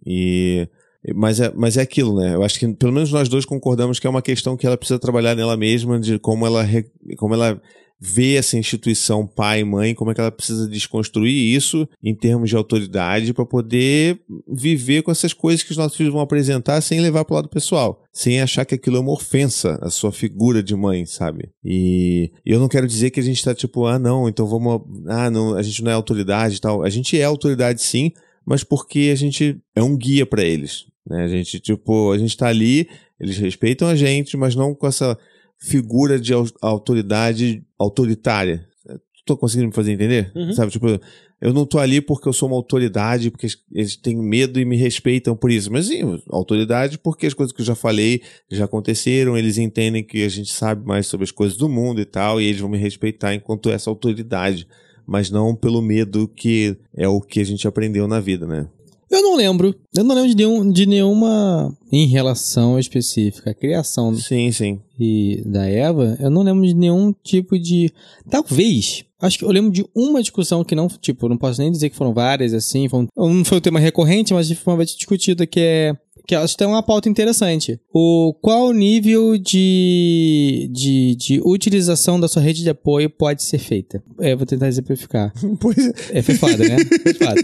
Mas é aquilo, né? Eu acho que pelo menos nós dois concordamos que é uma questão que ela precisa trabalhar nela mesma, de como ela ver essa instituição pai e mãe, como é que ela precisa desconstruir isso em termos de autoridade para poder viver com essas coisas que os nossos filhos vão apresentar sem levar pro lado pessoal, sem achar que aquilo é uma ofensa, a sua figura de mãe, sabe? E eu não quero dizer que a gente tá tipo, não, então vamos, não, a gente não é autoridade e tal. A gente é autoridade sim, mas porque a gente é um guia para eles, né? A gente tá ali, eles respeitam a gente, mas não com essa figura de autoridade autoritária. Tô conseguindo me fazer entender? Sabe, eu não tô ali porque eu sou uma autoridade, porque eles têm medo e me respeitam por isso. Mas sim, autoridade porque as coisas que eu já falei já aconteceram, eles entendem que a gente sabe mais sobre as coisas do mundo e tal, e eles vão me respeitar enquanto essa autoridade, mas não pelo medo que é o que a gente aprendeu na vida, né? Eu não lembro de nenhuma em relação específica à criação. Sim. E da Eva, eu não lembro de nenhum tipo de... Talvez, acho que eu lembro de uma discussão que não, não posso nem dizer que foram várias, assim, não foi um tema recorrente, mas foi uma vez discutida que acho que tem uma pauta interessante. Qual nível de utilização da sua rede de apoio pode ser feita? Vou tentar exemplificar. Pois é. Foi foda, né? Foi foda.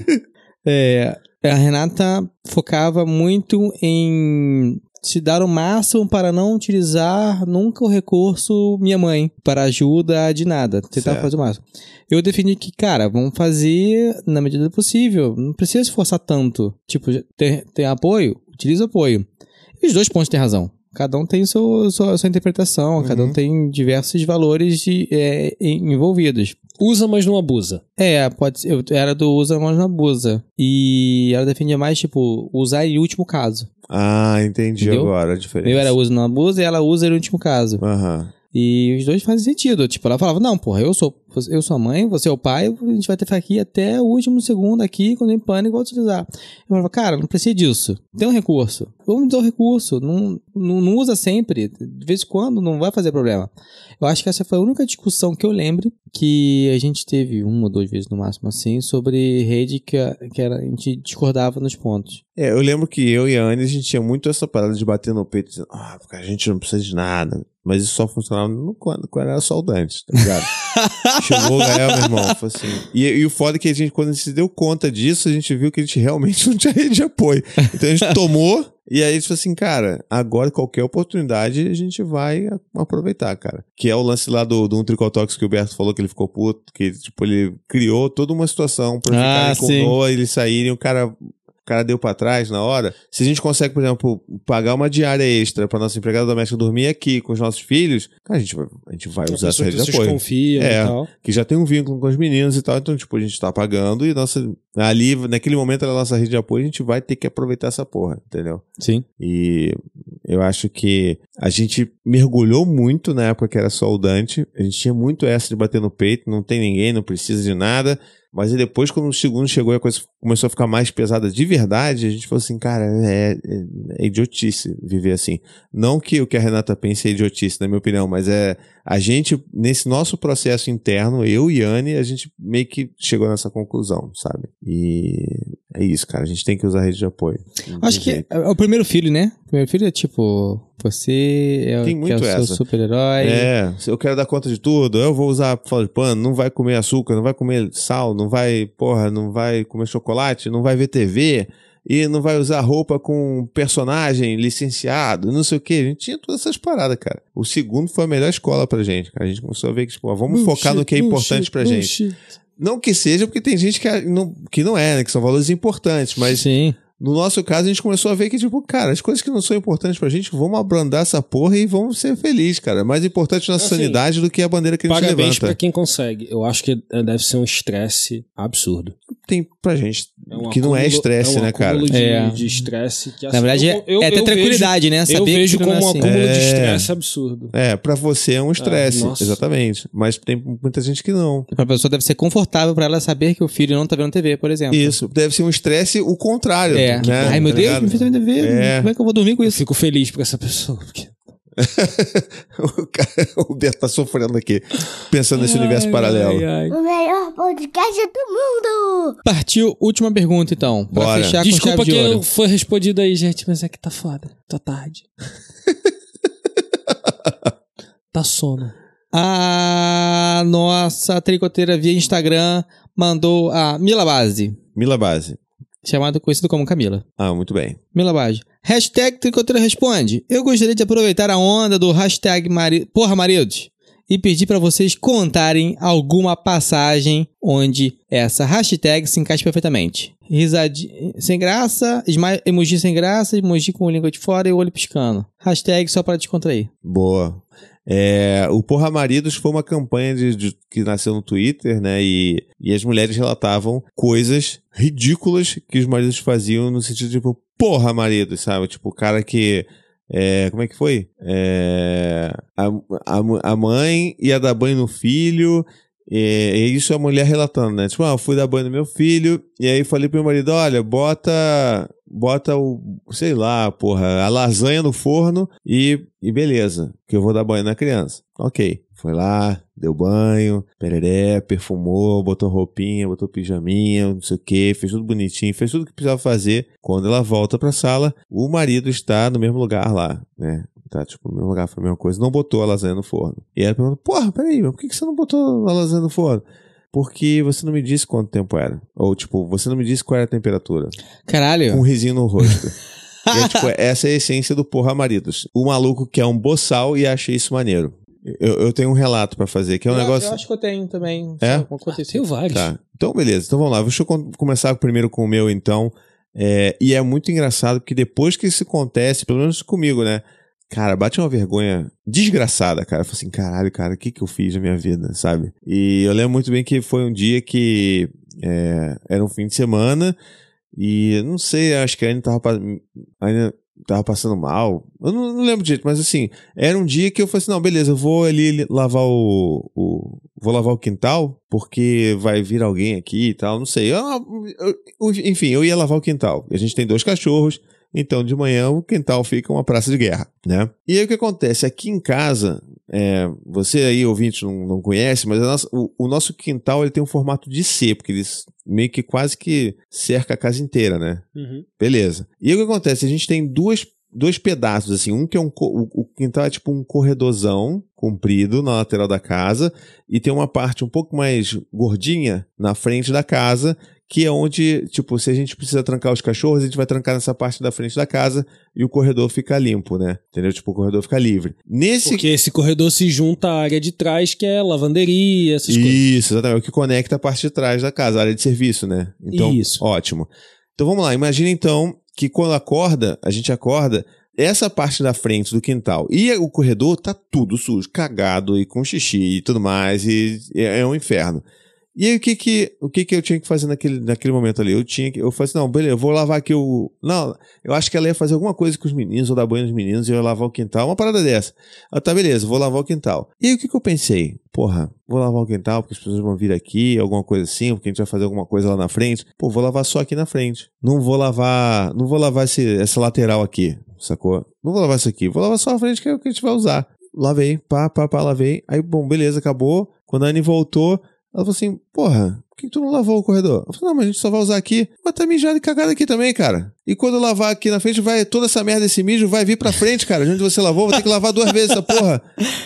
A Renata focava muito em se dar o máximo para não utilizar nunca o recurso minha mãe para ajuda de nada. Tentar fazer o máximo. Eu defini que, cara, vamos fazer na medida do possível. Não precisa se forçar tanto. Tem apoio? Utiliza apoio. E os dois pontos têm razão. Cada um tem sua interpretação, cada um tem diversos valores envolvidos. Usa, mas não abusa. Pode ser. Eu era do usa, mas não abusa. E ela defendia mais, usar em último caso. Entendi. Entendeu? Agora a diferença. Eu era usa, não abusa, e ela usa em último caso. E os dois fazem sentido. Ela falava, não, porra, eu sou a mãe, você é o pai, a gente vai ter que ficar aqui até o último segundo aqui, quando em pânico, vou utilizar. Eu falava, cara, não precisa disso. Tem um recurso. Vamos usar o recurso. Não usa sempre. De vez em quando não vai fazer problema. Eu acho que essa foi a única discussão que eu lembre que a gente teve 1 ou 2 vezes no máximo, assim, sobre rede que a gente discordava nos pontos. Eu lembro que eu e a Anne, a gente tinha muito essa parada de bater no peito, dizendo, porque a gente não precisa de nada. Mas isso só funcionava quando era só o Dante, tá ligado? Chegou o Gael, meu irmão, foi assim. E o foda é que quando a gente se deu conta disso, a gente viu que a gente realmente não tinha rede de apoio. Então a gente tomou, e aí a gente falou assim, cara, agora qualquer oportunidade a gente vai aproveitar, cara. Que é o lance lá do Um Tricotox que o Berto falou que ele ficou puto, que ele criou toda uma situação pra ficarem com Noah, eles saírem, o cara deu pra trás na hora. Se a gente consegue, por exemplo, pagar uma diária extra pra nossa empregada doméstica dormir aqui com os nossos filhos, cara, a gente vai usar essa rede de apoio. Confiam e tal. Que já tem um vínculo com os meninos e tal, então, a gente tá pagando e ali, naquele momento da nossa rede de apoio, a gente vai ter que aproveitar essa porra, entendeu? Sim. E eu acho que a gente mergulhou muito na época que era só o Dante, a gente tinha muito essa de bater no peito, não tem ninguém, não precisa de nada. Mas aí depois, quando o segundo chegou e a coisa começou a ficar mais pesada de verdade, a gente falou assim, cara, é idiotice viver assim. Não que o que a Renata pense é idiotice, na minha opinião, mas a gente, nesse nosso processo interno, eu e Anne, a gente meio que chegou nessa conclusão, sabe? E é isso, cara, a gente tem que usar a rede de apoio. Acho que é o primeiro filho, né? O primeiro filho é você é o seu super-herói. Eu quero dar conta de tudo, eu vou usar pano de pano, não vai comer açúcar, não vai comer sal, não vai comer chocolate, não vai ver TV e não vai usar roupa com personagem licenciado, não sei o que. A gente tinha todas essas paradas, cara. O segundo foi a melhor escola pra gente, cara. A gente começou a ver que, vamos focar no que é importante pra gente. Não que seja, porque tem gente que não é, né? Que são valores importantes, mas... Sim. No nosso caso, a gente começou a ver que, cara, as coisas que não são importantes pra gente, vamos abrandar essa porra e vamos ser felizes, cara. É mais importante a nossa sanidade do que a bandeira que a gente levanta. Parabéns pra quem consegue. Eu acho que deve ser um estresse absurdo. Tem pra gente que não é estresse, né, cara? De estresse. Que, assim, na verdade, é até tranquilidade, né? Eu vejo como um acúmulo de estresse absurdo. Pra você é um estresse, exatamente. Mas tem muita gente que não. Pra pessoa deve ser confortável pra ela saber que o filho não tá vendo TV, por exemplo. Isso, deve ser um estresse o contrário. Né? Ai, meu Deus, me fez ver TV. Como é que eu vou dormir com isso? Eu fico feliz por essa pessoa, porque... O Beto tá sofrendo aqui, pensando nesse universo paralelo. O melhor podcast do mundo! Partiu, última pergunta então. Pra Bora. fechar Desculpa com chave de ouro. que foi respondido aí, gente, mas é que tá foda. Tá tarde. Tá sono. A nossa tricoteira via Instagram mandou a Mila Base. Mila Base. Conhecido como Camila. Ah, muito bem. Mila Base. Hashtag Tricoteira Responde. Eu gostaria de aproveitar a onda do hashtag Porra Maridos e pedir para vocês contarem alguma passagem onde essa hashtag se encaixa perfeitamente. Risadinha sem graça, emoji sem graça, emoji com língua de fora e o olho piscando. Hashtag só para descontrair. Boa. O Porra Maridos foi uma campanha que nasceu no Twitter, né? E as mulheres relatavam coisas ridículas que os maridos faziam no sentido de, tipo, porra maridos, sabe? Tipo, o cara que... como é que foi? A mãe ia dar banho no filho... E isso é a mulher relatando, né? Tipo, eu fui dar banho no meu filho, e aí falei pro meu marido, olha, bota sei lá, porra, a lasanha no forno e beleza, que eu vou dar banho na criança. Ok. Foi lá, deu banho, pereré, perfumou, botou roupinha, botou pijaminha, não sei o que, fez tudo bonitinho, fez tudo o que precisava fazer. Quando ela volta pra sala, o marido está no mesmo lugar lá, né? Tá, tipo, no mesmo lugar, foi a mesma coisa, não botou a lasanha no forno. E ela perguntou, porra, peraí, mas por que você não botou a lasanha no forno? Porque você não me disse quanto tempo era. Ou, tipo, você não me disse qual era a temperatura. Caralho. Com um risinho no rosto. E tipo, essa é a essência do Porra Maridos. O maluco que é um boçal e acha isso maneiro. Eu tenho um relato pra fazer, que é um negócio... Eu acho que eu tenho também. É? Tenho vários. Tá, então beleza. Então vamos lá. Deixa eu começar primeiro com o meu, então. E é muito engraçado, porque depois que isso acontece, pelo menos comigo, né? Cara, bate uma vergonha desgraçada, cara. Eu falei assim, caralho, cara, o que eu fiz na minha vida, sabe? E eu lembro muito bem que foi um dia que era um fim de semana e, não sei, acho que ainda tava passando mal. Eu não lembro direito, mas assim, era um dia que eu falei assim, não, beleza, eu vou ali lavar vou lavar o quintal, porque vai vir alguém aqui e tal, não sei. Enfim, eu ia lavar o quintal. A gente tem 2 cachorros. Então, de manhã, o quintal fica uma praça de guerra, né? E aí, o que acontece? Aqui em casa, você aí, ouvinte, não conhece, mas o nosso quintal, ele tem um formato de C, porque ele meio que quase que cerca a casa inteira, né? Uhum. Beleza. E aí, o que acontece? A gente tem dois pedaços, assim. Um que é o quintal é tipo um corredorzão comprido na lateral da casa e tem uma parte um pouco mais gordinha na frente da casa, que é onde, tipo, se a gente precisa trancar os cachorros, a gente vai trancar nessa parte da frente da casa e o corredor fica limpo, né? Entendeu? Tipo, o corredor fica livre. Porque esse corredor se junta à área de trás, que é lavanderia, essas coisas. Isso, exatamente. É o que conecta a parte de trás da casa, a área de serviço, né? Então, isso. Ótimo. Então, vamos lá. Imagina, então, que quando a gente acorda, essa parte da frente do quintal e o corredor tá tudo sujo, cagado e com xixi e tudo mais, e é um inferno. E aí, o que eu tinha que fazer naquele momento ali? Eu falei assim, não, beleza, eu vou lavar aqui Não, eu acho que ela ia fazer alguma coisa com os meninos, ou dar banho nos meninos, e eu ia lavar o quintal, uma parada dessa. Tá, beleza, vou lavar o quintal. E aí, o que eu pensei? Porra, vou lavar o quintal, porque as pessoas vão vir aqui, alguma coisa assim, porque a gente vai fazer alguma coisa lá na frente. Pô, vou lavar só aqui na frente. Não vou lavar essa lateral aqui, sacou? Não vou lavar isso aqui, vou lavar só a frente, que é o que a gente vai usar. Lavei, lavei. Aí, bom, beleza, acabou. Quando a Anne voltou, ela falou assim, porra, por que tu não lavou o corredor? Eu falei, não, mas a gente só vai usar aqui. Mas tá mijado e cagado aqui também, cara. E quando eu lavar aqui na frente, toda essa merda, esse mijo, vai vir pra frente, cara. De onde você lavou, vou ter que lavar 2 vezes essa porra.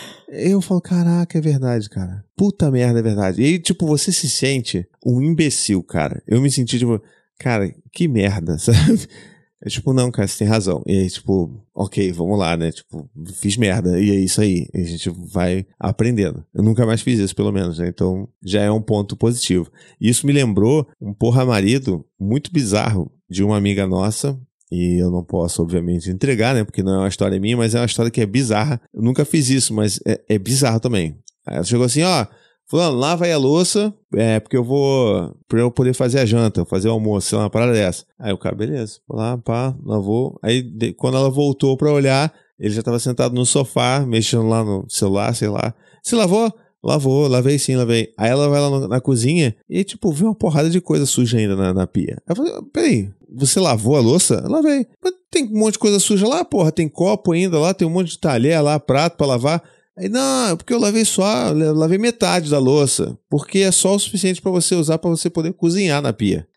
Eu falo, caraca, é verdade, cara. Puta merda, é verdade. E aí, tipo, você se sente um imbecil, cara. Eu me senti, tipo, cara, que merda, sabe? É tipo, não, cara, você tem razão. E aí, tipo, ok, vamos lá, né? Tipo, fiz merda. E é isso aí. A gente vai aprendendo. Eu nunca mais fiz isso, pelo menos, né? Então, já é um ponto positivo. E isso me lembrou um porra marido muito bizarro de uma amiga nossa. E eu não posso, obviamente, entregar, né? Porque não é uma história minha, mas é uma história que é bizarra. Eu nunca fiz isso, mas é bizarro também. Aí ela chegou assim, ó... Fulano, lava aí a louça, porque pra eu poder fazer a janta, fazer o almoço, sei lá, uma parada dessa. Aí o cara, beleza, foi lá, pá, lavou. Aí quando ela voltou pra olhar, ele já tava sentado no sofá, mexendo lá no celular, sei lá. Você lavou? Lavou, lavei sim, lavei. Aí ela vai lá na cozinha e, tipo, vê uma porrada de coisa suja ainda na pia. Aí eu falei, peraí, você lavou a louça? Lavei. Mas tem um monte de coisa suja lá, porra, tem copo ainda lá, tem um monte de talher lá, prato pra lavar. Aí, não, porque eu lavei metade da louça, porque é só o suficiente pra você usar pra você poder cozinhar na pia.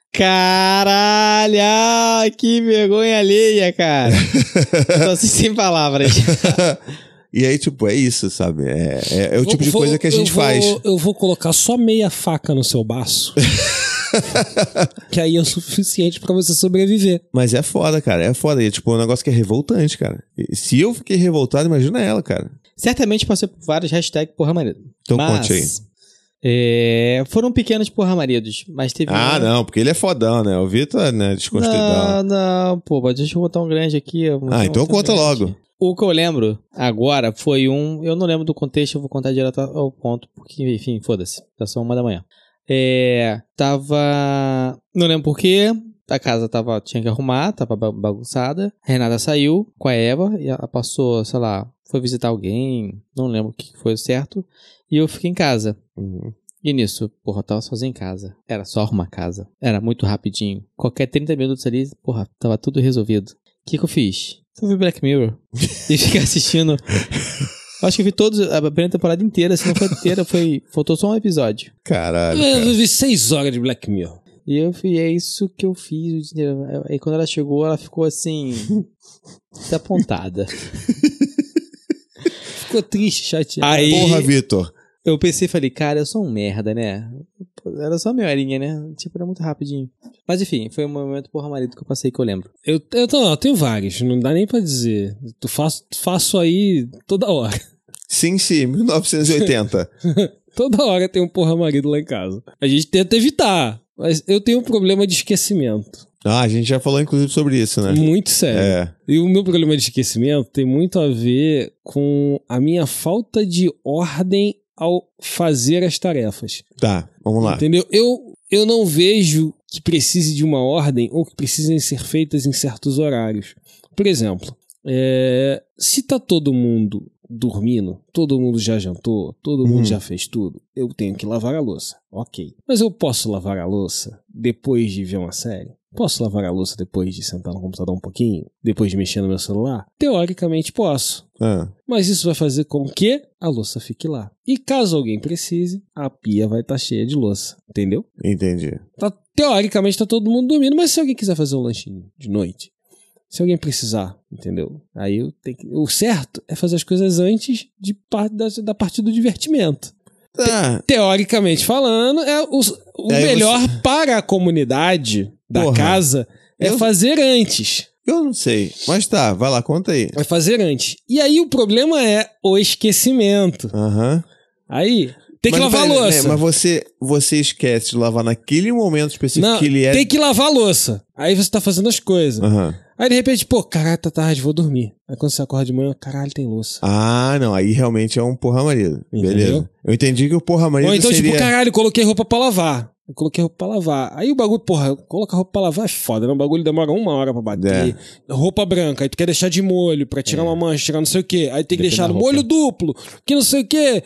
Caralho, que vergonha alheia, cara. Tô assim sem palavras. E aí, tipo, é isso, sabe? É o tipo de coisa que a gente faz. Eu vou colocar só meia faca no seu baço. Que aí é o suficiente pra você sobreviver. Mas é foda, cara. É foda. E é tipo um negócio que é revoltante, cara. E se eu fiquei revoltado, imagina ela, cara. Certamente passei por vários hashtags porra marido. Então conte aí. Foram pequenos porra maridos, mas teve não, porque ele é fodão, né? O Vitor, né, desconstruidão. Não, pô, deixa eu botar um grande aqui. Então conta logo. O que eu lembro agora foi eu não lembro do contexto, eu vou contar direto ao ponto, porque, enfim, foda-se, já são 1 da manhã. Não lembro porquê, a casa tinha que arrumar, tava bagunçada. A Renata saiu com a Eva e ela passou, sei lá, foi visitar alguém, não lembro o que foi certo, e eu fiquei em casa. Uhum. E nisso, porra, eu tava sozinho em casa. Era só arrumar a casa. Era muito rapidinho. Qualquer 30 minutos ali, porra, tava tudo resolvido. O que eu fiz? Eu vi Black Mirror e fiquei assistindo. Acho que eu vi a primeira temporada inteira, se não foi inteira, faltou só um episódio. Caralho. Eu vi 6 horas de Black Mirror. E é isso que eu fiz. Aí quando ela chegou, ela ficou assim, desapontada. Ficou triste, chateada. Aí, porra, Vitor. Eu pensei e falei, cara, eu sou um merda, né? Era só meia horinha, né? Tipo, era muito rapidinho. Mas enfim, foi um momento porra marido que eu passei que eu lembro. Eu tenho vários, não dá nem pra dizer. Faço aí toda hora. Sim, 1980. Toda hora tem um porra marido lá em casa. A gente tenta evitar, mas eu tenho um problema de esquecimento. A gente já falou inclusive sobre isso, né? Muito sério. E o meu problema de esquecimento tem muito a ver com a minha falta de ordem ao fazer as tarefas. Tá, vamos lá. Entendeu? Eu não vejo que precise de uma ordem ou que precisem ser feitas em certos horários. Por exemplo, se tá todo mundo dormindo, todo mundo já jantou, todo mundo já fez tudo, eu tenho que lavar a louça. Ok. Mas eu posso lavar a louça depois de ver uma série? Posso lavar a louça depois de sentar no computador um pouquinho? Depois de mexer no meu celular? Teoricamente posso. Mas isso vai fazer com que a louça fique lá. E caso alguém precise, a pia vai estar cheia de louça. Entendeu? Entendi. Teoricamente tá todo mundo dormindo, mas se alguém quiser fazer um lanchinho de noite, se alguém precisar, entendeu? Aí o certo é fazer as coisas antes da parte do divertimento. Teoricamente falando, o melhor para a comunidade da casa é fazer antes. Eu não sei, mas tá, vai lá, conta aí. Vai fazer antes. E aí o problema é o esquecimento. Aí tem que lavar a louça. Mas você esquece de lavar naquele momento específico não, que ele é... tem que lavar a louça. Aí você tá fazendo as coisas. Aí de repente, caralho, tá tarde, vou dormir. Aí quando você acorda de manhã, caralho, tem louça. Não, aí realmente é um porra marido. Entendeu? Beleza. Eu entendi que o porra marido então, seria... caralho, coloquei roupa pra lavar. Aí o bagulho, colocar roupa pra lavar é foda, né? O bagulho demora 1 hora pra bater. Roupa branca, aí tu quer deixar de molho pra tirar uma mancha, tirar não sei o quê. Aí tem que deixar no molho duplo, que não sei o quê.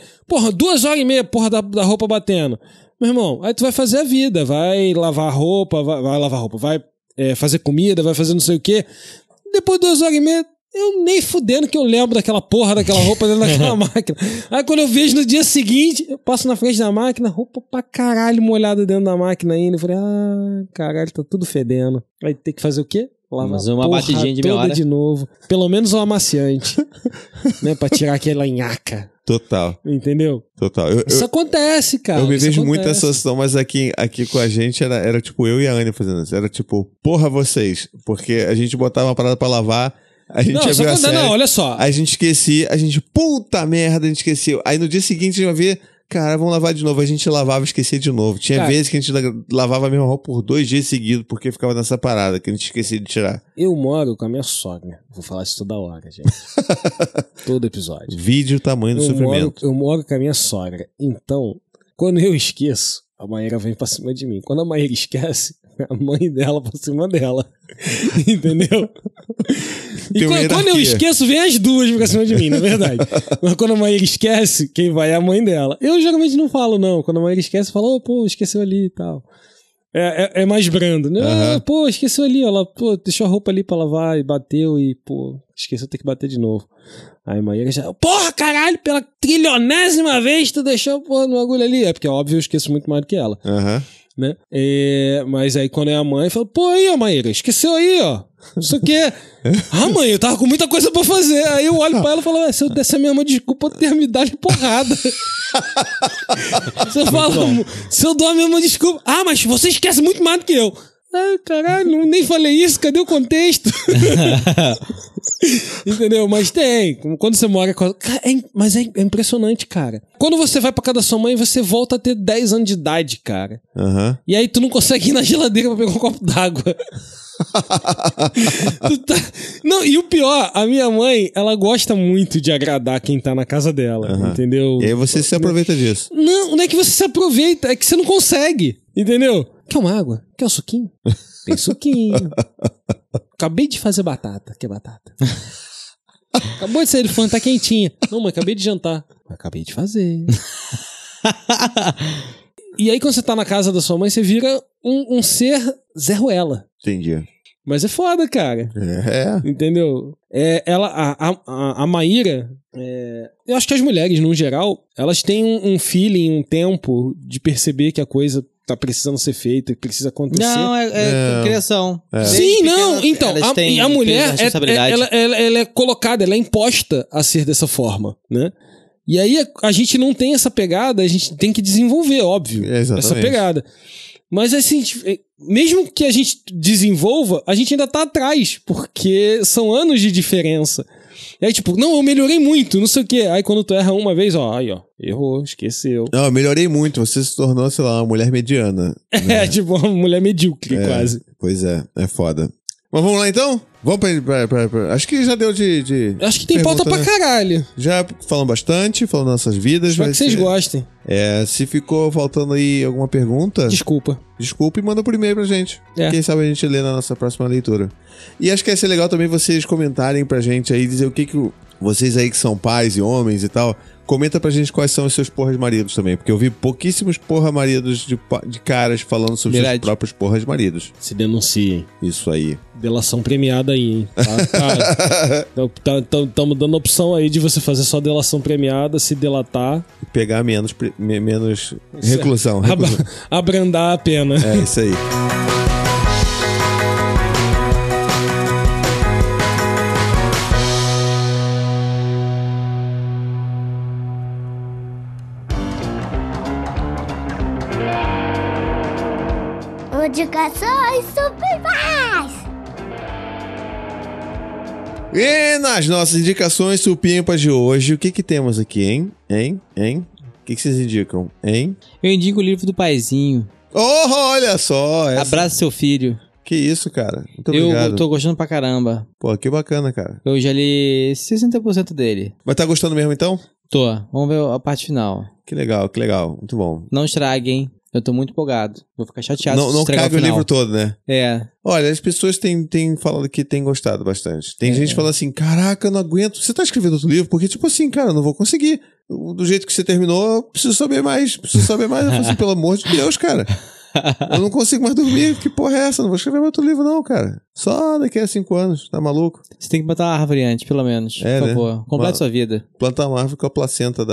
2h30, da roupa batendo. Meu irmão, aí tu vai fazer a vida, vai lavar roupa, vai fazer comida, vai fazer não sei o quê. Depois de 2h30, eu nem fudendo que eu lembro daquela roupa dentro daquela máquina. Aí quando eu vejo no dia seguinte, eu passo na frente da máquina, roupa pra caralho molhada dentro da máquina ainda. Eu falei, caralho, tá tudo fedendo. Aí tem que fazer o quê? Lavar uma batidinha de meia hora de novo. Pelo menos um amaciante. Né? Pra tirar aquela nhaca. Total. Entendeu? Total. Isso acontece, cara. Eu me vejo muito nessa situação, mas aqui com a gente era tipo eu e a Anne fazendo isso. Era tipo, porra vocês. Porque a gente botava uma parada pra lavar, a gente abriu a série, olha só. A gente esquecia, puta merda, a gente esqueceu. Aí no dia seguinte a gente vai ver, cara, vamos lavar de novo. A gente lavava e esquecia de novo. Tinha vezes que a gente lavava a mesma roupa por 2 dias seguidos, porque ficava nessa parada que a gente esquecia de tirar. Eu moro com a minha sogra. Vou falar isso toda hora, gente. Todo episódio. Vídeo tamanho do sofrimento. Eu moro com a minha sogra. Então, quando eu esqueço, a Maíra vem pra cima de mim. Quando a Maíra esquece, a mãe dela pra cima dela. Entendeu? E quando eu esqueço, vem as duas pra cima de mim, na verdade. Mas quando a Maíra esquece, quem vai é a mãe dela. Eu geralmente não falo, não. Quando a Maíra esquece, eu falo, esqueceu ali e tal. É mais brando, né? Esqueceu ali, ela, deixou a roupa ali pra lavar e bateu e, esqueceu, tem que bater de novo. Aí a Maíra já, caralho, pela 300ª vez tu deixou, no bagulho ali. É porque, óbvio, eu esqueço muito mais do que ela. né? Mas aí quando é a mãe, fala, pô, aí, ó, Maíra, esqueceu aí, ó. Isso aqui é... Ah, mãe, eu tava com muita coisa pra fazer. Aí eu olho pra ela e falo, se eu desse a mesma desculpa, eu teria me dado porrada. Você fala, se eu dou a mesma desculpa... Ah, mas você esquece muito mais do que eu. Ah, caralho, nem falei isso, cadê o contexto? Entendeu? Mas tem. Quando você mora com... Mas é impressionante, cara. Quando você vai pra casa da sua mãe, você volta a ter 10 anos de idade, cara. Uhum. E aí tu não consegue ir na geladeira pra pegar um copo d'água. Não, e o pior, a minha mãe, ela gosta muito de agradar quem tá na casa dela, entendeu? E aí você se aproveita disso. Não é que você se aproveita, é que você não consegue, entendeu? Quer uma água? Quer um suquinho? Tem suquinho. Acabei de fazer batata. Quer batata? Acabou de sair do forno, tá quentinha. Não, mãe, acabei de jantar. Acabei de fazer. E aí quando você tá na casa da sua mãe, você vira um ser Zé Ruela. Entendi. Mas é foda, cara. Entendeu? A Maíra, eu acho que as mulheres, no geral, elas têm um feeling, um tempo de perceber que a coisa tá precisando ser feita, que precisa acontecer. Não, criação. Sim, não. Então, a mulher, ela é colocada, ela é imposta a ser dessa forma, né? E aí a gente não tem essa pegada, a gente tem que desenvolver, óbvio, essa pegada. Mas assim, mesmo que a gente desenvolva, a gente ainda tá atrás, porque são anos de diferença. E aí, tipo, não, eu melhorei muito, não sei o quê. Aí quando tu erra uma vez, errou, esqueceu. Não, eu melhorei muito, você se tornou, sei lá, uma mulher mediana. Né? Tipo, uma mulher medíocre, quase. Pois é foda. Mas vamos lá então? Vamos pra... Acho que já deu de acho que tem pauta pra caralho. Já falamos bastante, falando das nossas vidas. Espero que vocês gostem. Se ficou faltando aí alguma pergunta... Desculpa e manda por e-mail pra gente. Quem sabe a gente lê na nossa próxima leitura. E acho que ia ser legal também vocês comentarem pra gente aí, dizer o que vocês aí que são pais e homens e tal... Comenta pra gente quais são os seus porras maridos também, porque eu vi pouquíssimos porra maridos de caras falando sobre seus próprios porras maridos. Se denunciem. Isso aí. Delação premiada aí, hein? Estamos dando opção aí de você fazer só delação premiada, se delatar. E pegar menos reclusão. Abrandar a pena. É, isso aí. Indicações supimpas! E nas nossas indicações supimpas de hoje, o que temos aqui, hein? O que vocês indicam, hein? Eu indico o livro do Paizinho. Oh, olha só! Abraça seu filho. Que isso, cara. Muito obrigado. Eu tô gostando pra caramba. Pô, que bacana, cara. Eu já li 60% dele. Mas tá gostando mesmo, então? Tô. Vamos ver a parte final. Que legal. Muito bom. Não estraguem. Eu tô muito empolgado. Vou ficar chateado se não caga o livro todo, né? Olha, as pessoas têm falado que têm gostado bastante. Tem gente falando assim, caraca, eu não aguento. Você tá escrevendo outro livro? Porque, tipo assim, cara, eu não vou conseguir. Do jeito que você terminou, eu preciso saber mais. Eu falo assim, pelo amor de Deus, cara. Eu não consigo mais dormir. Que porra é essa? Não vou escrever outro livro, não, cara. Só daqui a 5 anos. Tá maluco? Você tem que botar uma árvore antes, pelo menos. Por favor. Complete sua vida. Plantar uma árvore com a placenta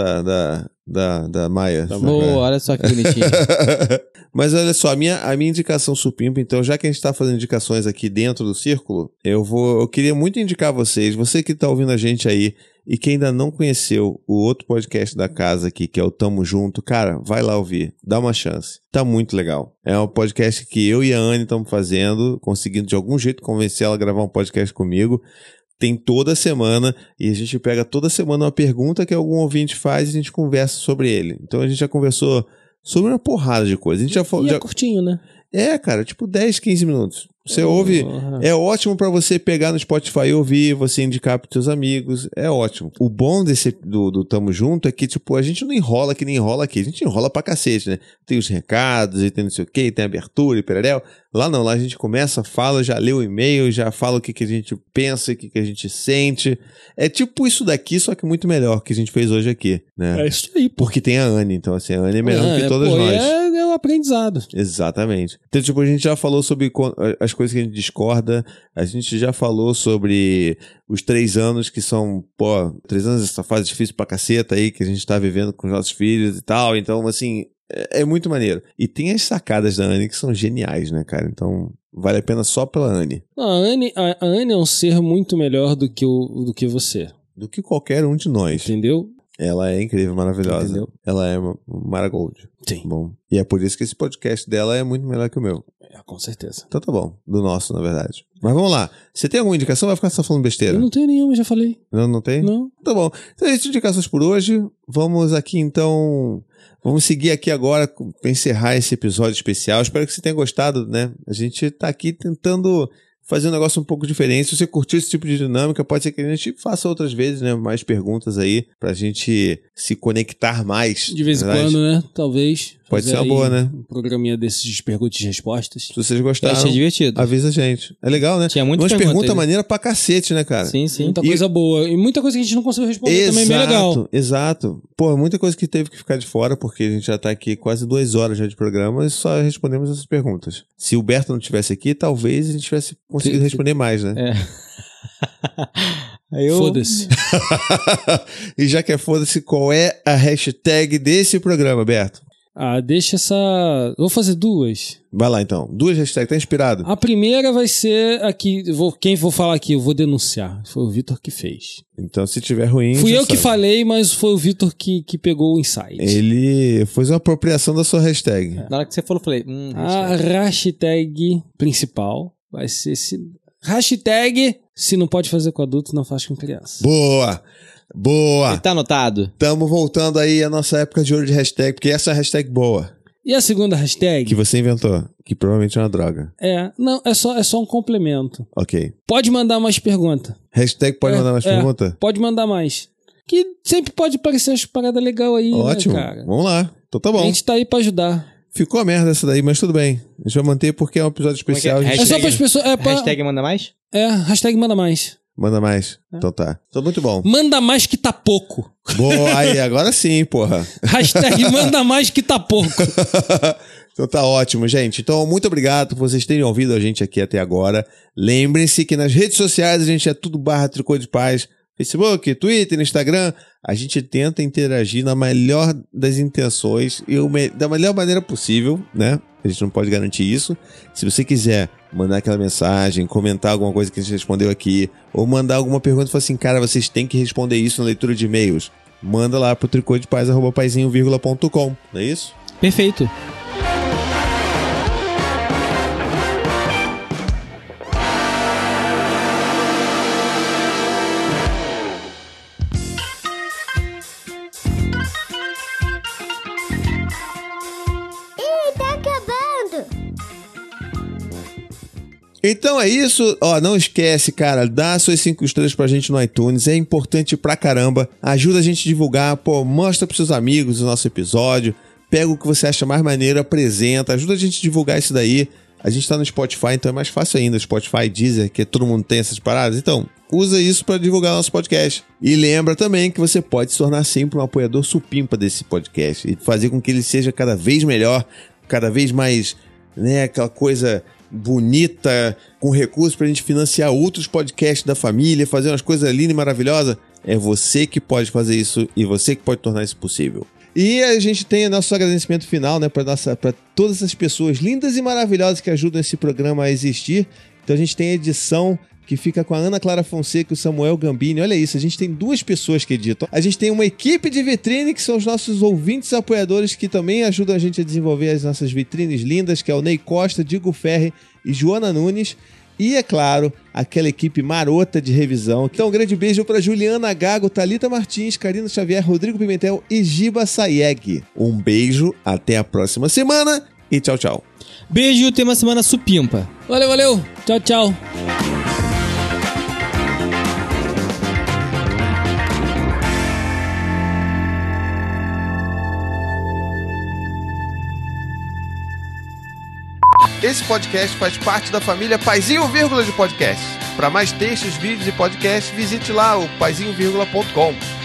da Maia. Olha só que bonitinho. Mas olha só, a minha indicação supimpa, então, já que a gente tá fazendo indicações aqui dentro do círculo, eu queria muito indicar vocês, você que tá ouvindo a gente aí e que ainda não conheceu o outro podcast da casa aqui, que é o Tamo Junto, cara, vai lá ouvir, dá uma chance. Tá muito legal. É um podcast que eu e a Anne estamos fazendo, conseguindo de algum jeito convencer ela a gravar um podcast comigo. Tem toda semana, e a gente pega toda semana uma pergunta que algum ouvinte faz e a gente conversa sobre ele. Então a gente já conversou sobre uma porrada de coisa. A gente já falou. E é curtinho, né? Cara, tipo 10, 15 minutos. Você ouve, é ótimo pra você pegar no Spotify e ouvir, você indicar pros seus amigos, é ótimo. O bom do Tamo Junto é que, tipo, a gente não enrola que nem enrola aqui, a gente enrola pra cacete, né? Tem os recados e tem não sei o que, tem abertura e pereréu. Lá não, lá a gente começa, fala, já lê o e-mail, já fala o que a gente pensa, o que a gente sente. É tipo isso daqui, só que muito melhor que a gente fez hoje aqui, né? É isso aí, pô. Porque tem a Anne, então assim, a Anne é melhor que todas nós. É um aprendizado. Exatamente. Então, tipo, a gente já falou sobre as coisas que a gente discorda, a gente já falou sobre os 3 anos que são, 3 anos essa fase difícil pra caceta aí, que a gente tá vivendo com os nossos filhos e tal, então, assim, é muito maneiro. E tem as sacadas da Anne que são geniais, né, cara? Então, vale a pena só pela Anne. Não, a Anne é um ser muito melhor do que você. Do que qualquer um de nós. Entendeu? Ela é incrível, maravilhosa. Entendeu? Ela é Marigold. Sim. Bom. E é por isso que esse podcast dela é muito melhor que o meu. Com certeza. Então tá bom. Do nosso, na verdade. Mas vamos lá. Você tem alguma indicação ou vai ficar só falando besteira? Eu não tenho nenhuma, já falei. Não tem? Não. Tá bom. Então é isso de indicações por hoje. Vamos aqui então... Vamos seguir aqui agora para encerrar esse episódio especial. Espero que você tenha gostado, né? A gente tá aqui tentando fazer um negócio um pouco diferente. Se você curtiu esse tipo de dinâmica, pode ser que a gente faça outras vezes, né? Mais perguntas aí pra gente se conectar mais. De vez em quando, né? Talvez. Pode ser uma boa, né? Um programinha desses de perguntas e respostas. Se vocês gostaram, Eu achei divertido. avisa a gente. É legal, né? Tinha muita pergunta maneira pra cacete, né, cara? Sim. Muita coisa boa. E muita coisa que a gente não conseguiu responder também, bem legal. Exato. Pô, muita coisa que teve que ficar de fora, porque a gente já tá aqui quase 2 horas já de programa e só respondemos essas perguntas. Se o Berto não estivesse aqui, talvez a gente tivesse conseguido responder mais, né? Foda-se. E já que é foda-se, qual é a hashtag desse programa, Berto? Deixa essa... Vou fazer 2. Vai lá, então. 2 hashtags. Tá inspirado? A primeira vai ser aqui... Quem vou falar aqui? Eu vou denunciar. Foi o Vitor que fez. Então, se tiver ruim... Fui eu sabe. que falei, mas foi o Vitor que pegou o insight. Ele fez uma apropriação da sua hashtag. Na hora que você falou, eu falei... A hashtag principal vai ser... Hashtag se não pode fazer com adulto, não faz com criança. Boa! Ele tá anotado? Tamo voltando aí à nossa época de ouro de hashtag, porque essa é a hashtag boa. E a segunda hashtag? Que você inventou, que provavelmente é uma droga. Não, é só um complemento. Ok. Pode mandar mais pergunta. Hashtag pode mandar mais pergunta? Pode mandar mais. Que sempre pode aparecer umas paradas legais aí, ótimo, né, cara? Vamos lá. Então tá bom. A gente tá aí pra ajudar. Ficou a merda essa daí, mas tudo bem. A gente vai manter porque é um episódio especial. É só pras pessoas... Hashtag manda mais? Hashtag manda mais. Manda mais. Então tá. Então muito bom. Manda mais que tá pouco. Boa, aí, agora sim, porra. Hashtag manda mais que tá pouco. Então tá ótimo, gente. Então, muito obrigado por vocês terem ouvido a gente aqui até agora. Lembrem-se que nas redes sociais a gente é tudo /Tricô de Paz. Facebook, Twitter, Instagram. A gente tenta interagir na melhor das intenções e da melhor maneira possível, né? A gente não pode garantir isso. Se você quiser mandar aquela mensagem, comentar alguma coisa que a gente respondeu aqui, ou mandar alguma pergunta e falar assim, cara, vocês têm que responder isso na leitura de e-mails, manda lá pro tricôdepaz@paizinho.com, não é isso? Perfeito. Então é isso, não esquece, cara, dá suas 5 estrelas pra gente no iTunes, é importante pra caramba, ajuda a gente a divulgar, mostra pros seus amigos o nosso episódio, pega o que você acha mais maneiro, apresenta, ajuda a gente a divulgar isso daí. A gente tá no Spotify, então é mais fácil ainda, Spotify, Deezer, que todo mundo tem essas paradas, então usa isso pra divulgar nosso podcast. E lembra também que você pode se tornar sempre um apoiador supimpa desse podcast e fazer com que ele seja cada vez melhor, cada vez mais, né, aquela coisa bonita, com recursos pra gente financiar outros podcasts da família, fazer umas coisas lindas e maravilhosas. É você que pode fazer isso e você que pode tornar isso possível. E a gente tem nosso agradecimento final, né, para todas essas pessoas lindas e maravilhosas que ajudam esse programa a existir. Então a gente tem a edição que fica com a Ana Clara Fonseca e o Samuel Gambini. Olha isso, a gente tem 2 pessoas que editam. A gente tem uma equipe de vitrine, que são os nossos ouvintes apoiadores, que também ajudam a gente a desenvolver as nossas vitrines lindas, que é o Ney Costa, Diego Ferri e Joana Nunes. E, é claro, aquela equipe marota de revisão. Então, um grande beijo para Juliana Gago, Thalita Martins, Karina Xavier, Rodrigo Pimentel e Giba Sayeg. Um beijo, até a próxima semana e tchau, tchau. Beijo e tenha uma semana supimpa. Valeu. Tchau, tchau. Esse podcast faz parte da família Paizinho Vírgula de Podcast. Para mais textos, vídeos e podcasts, visite lá o paizinho.com.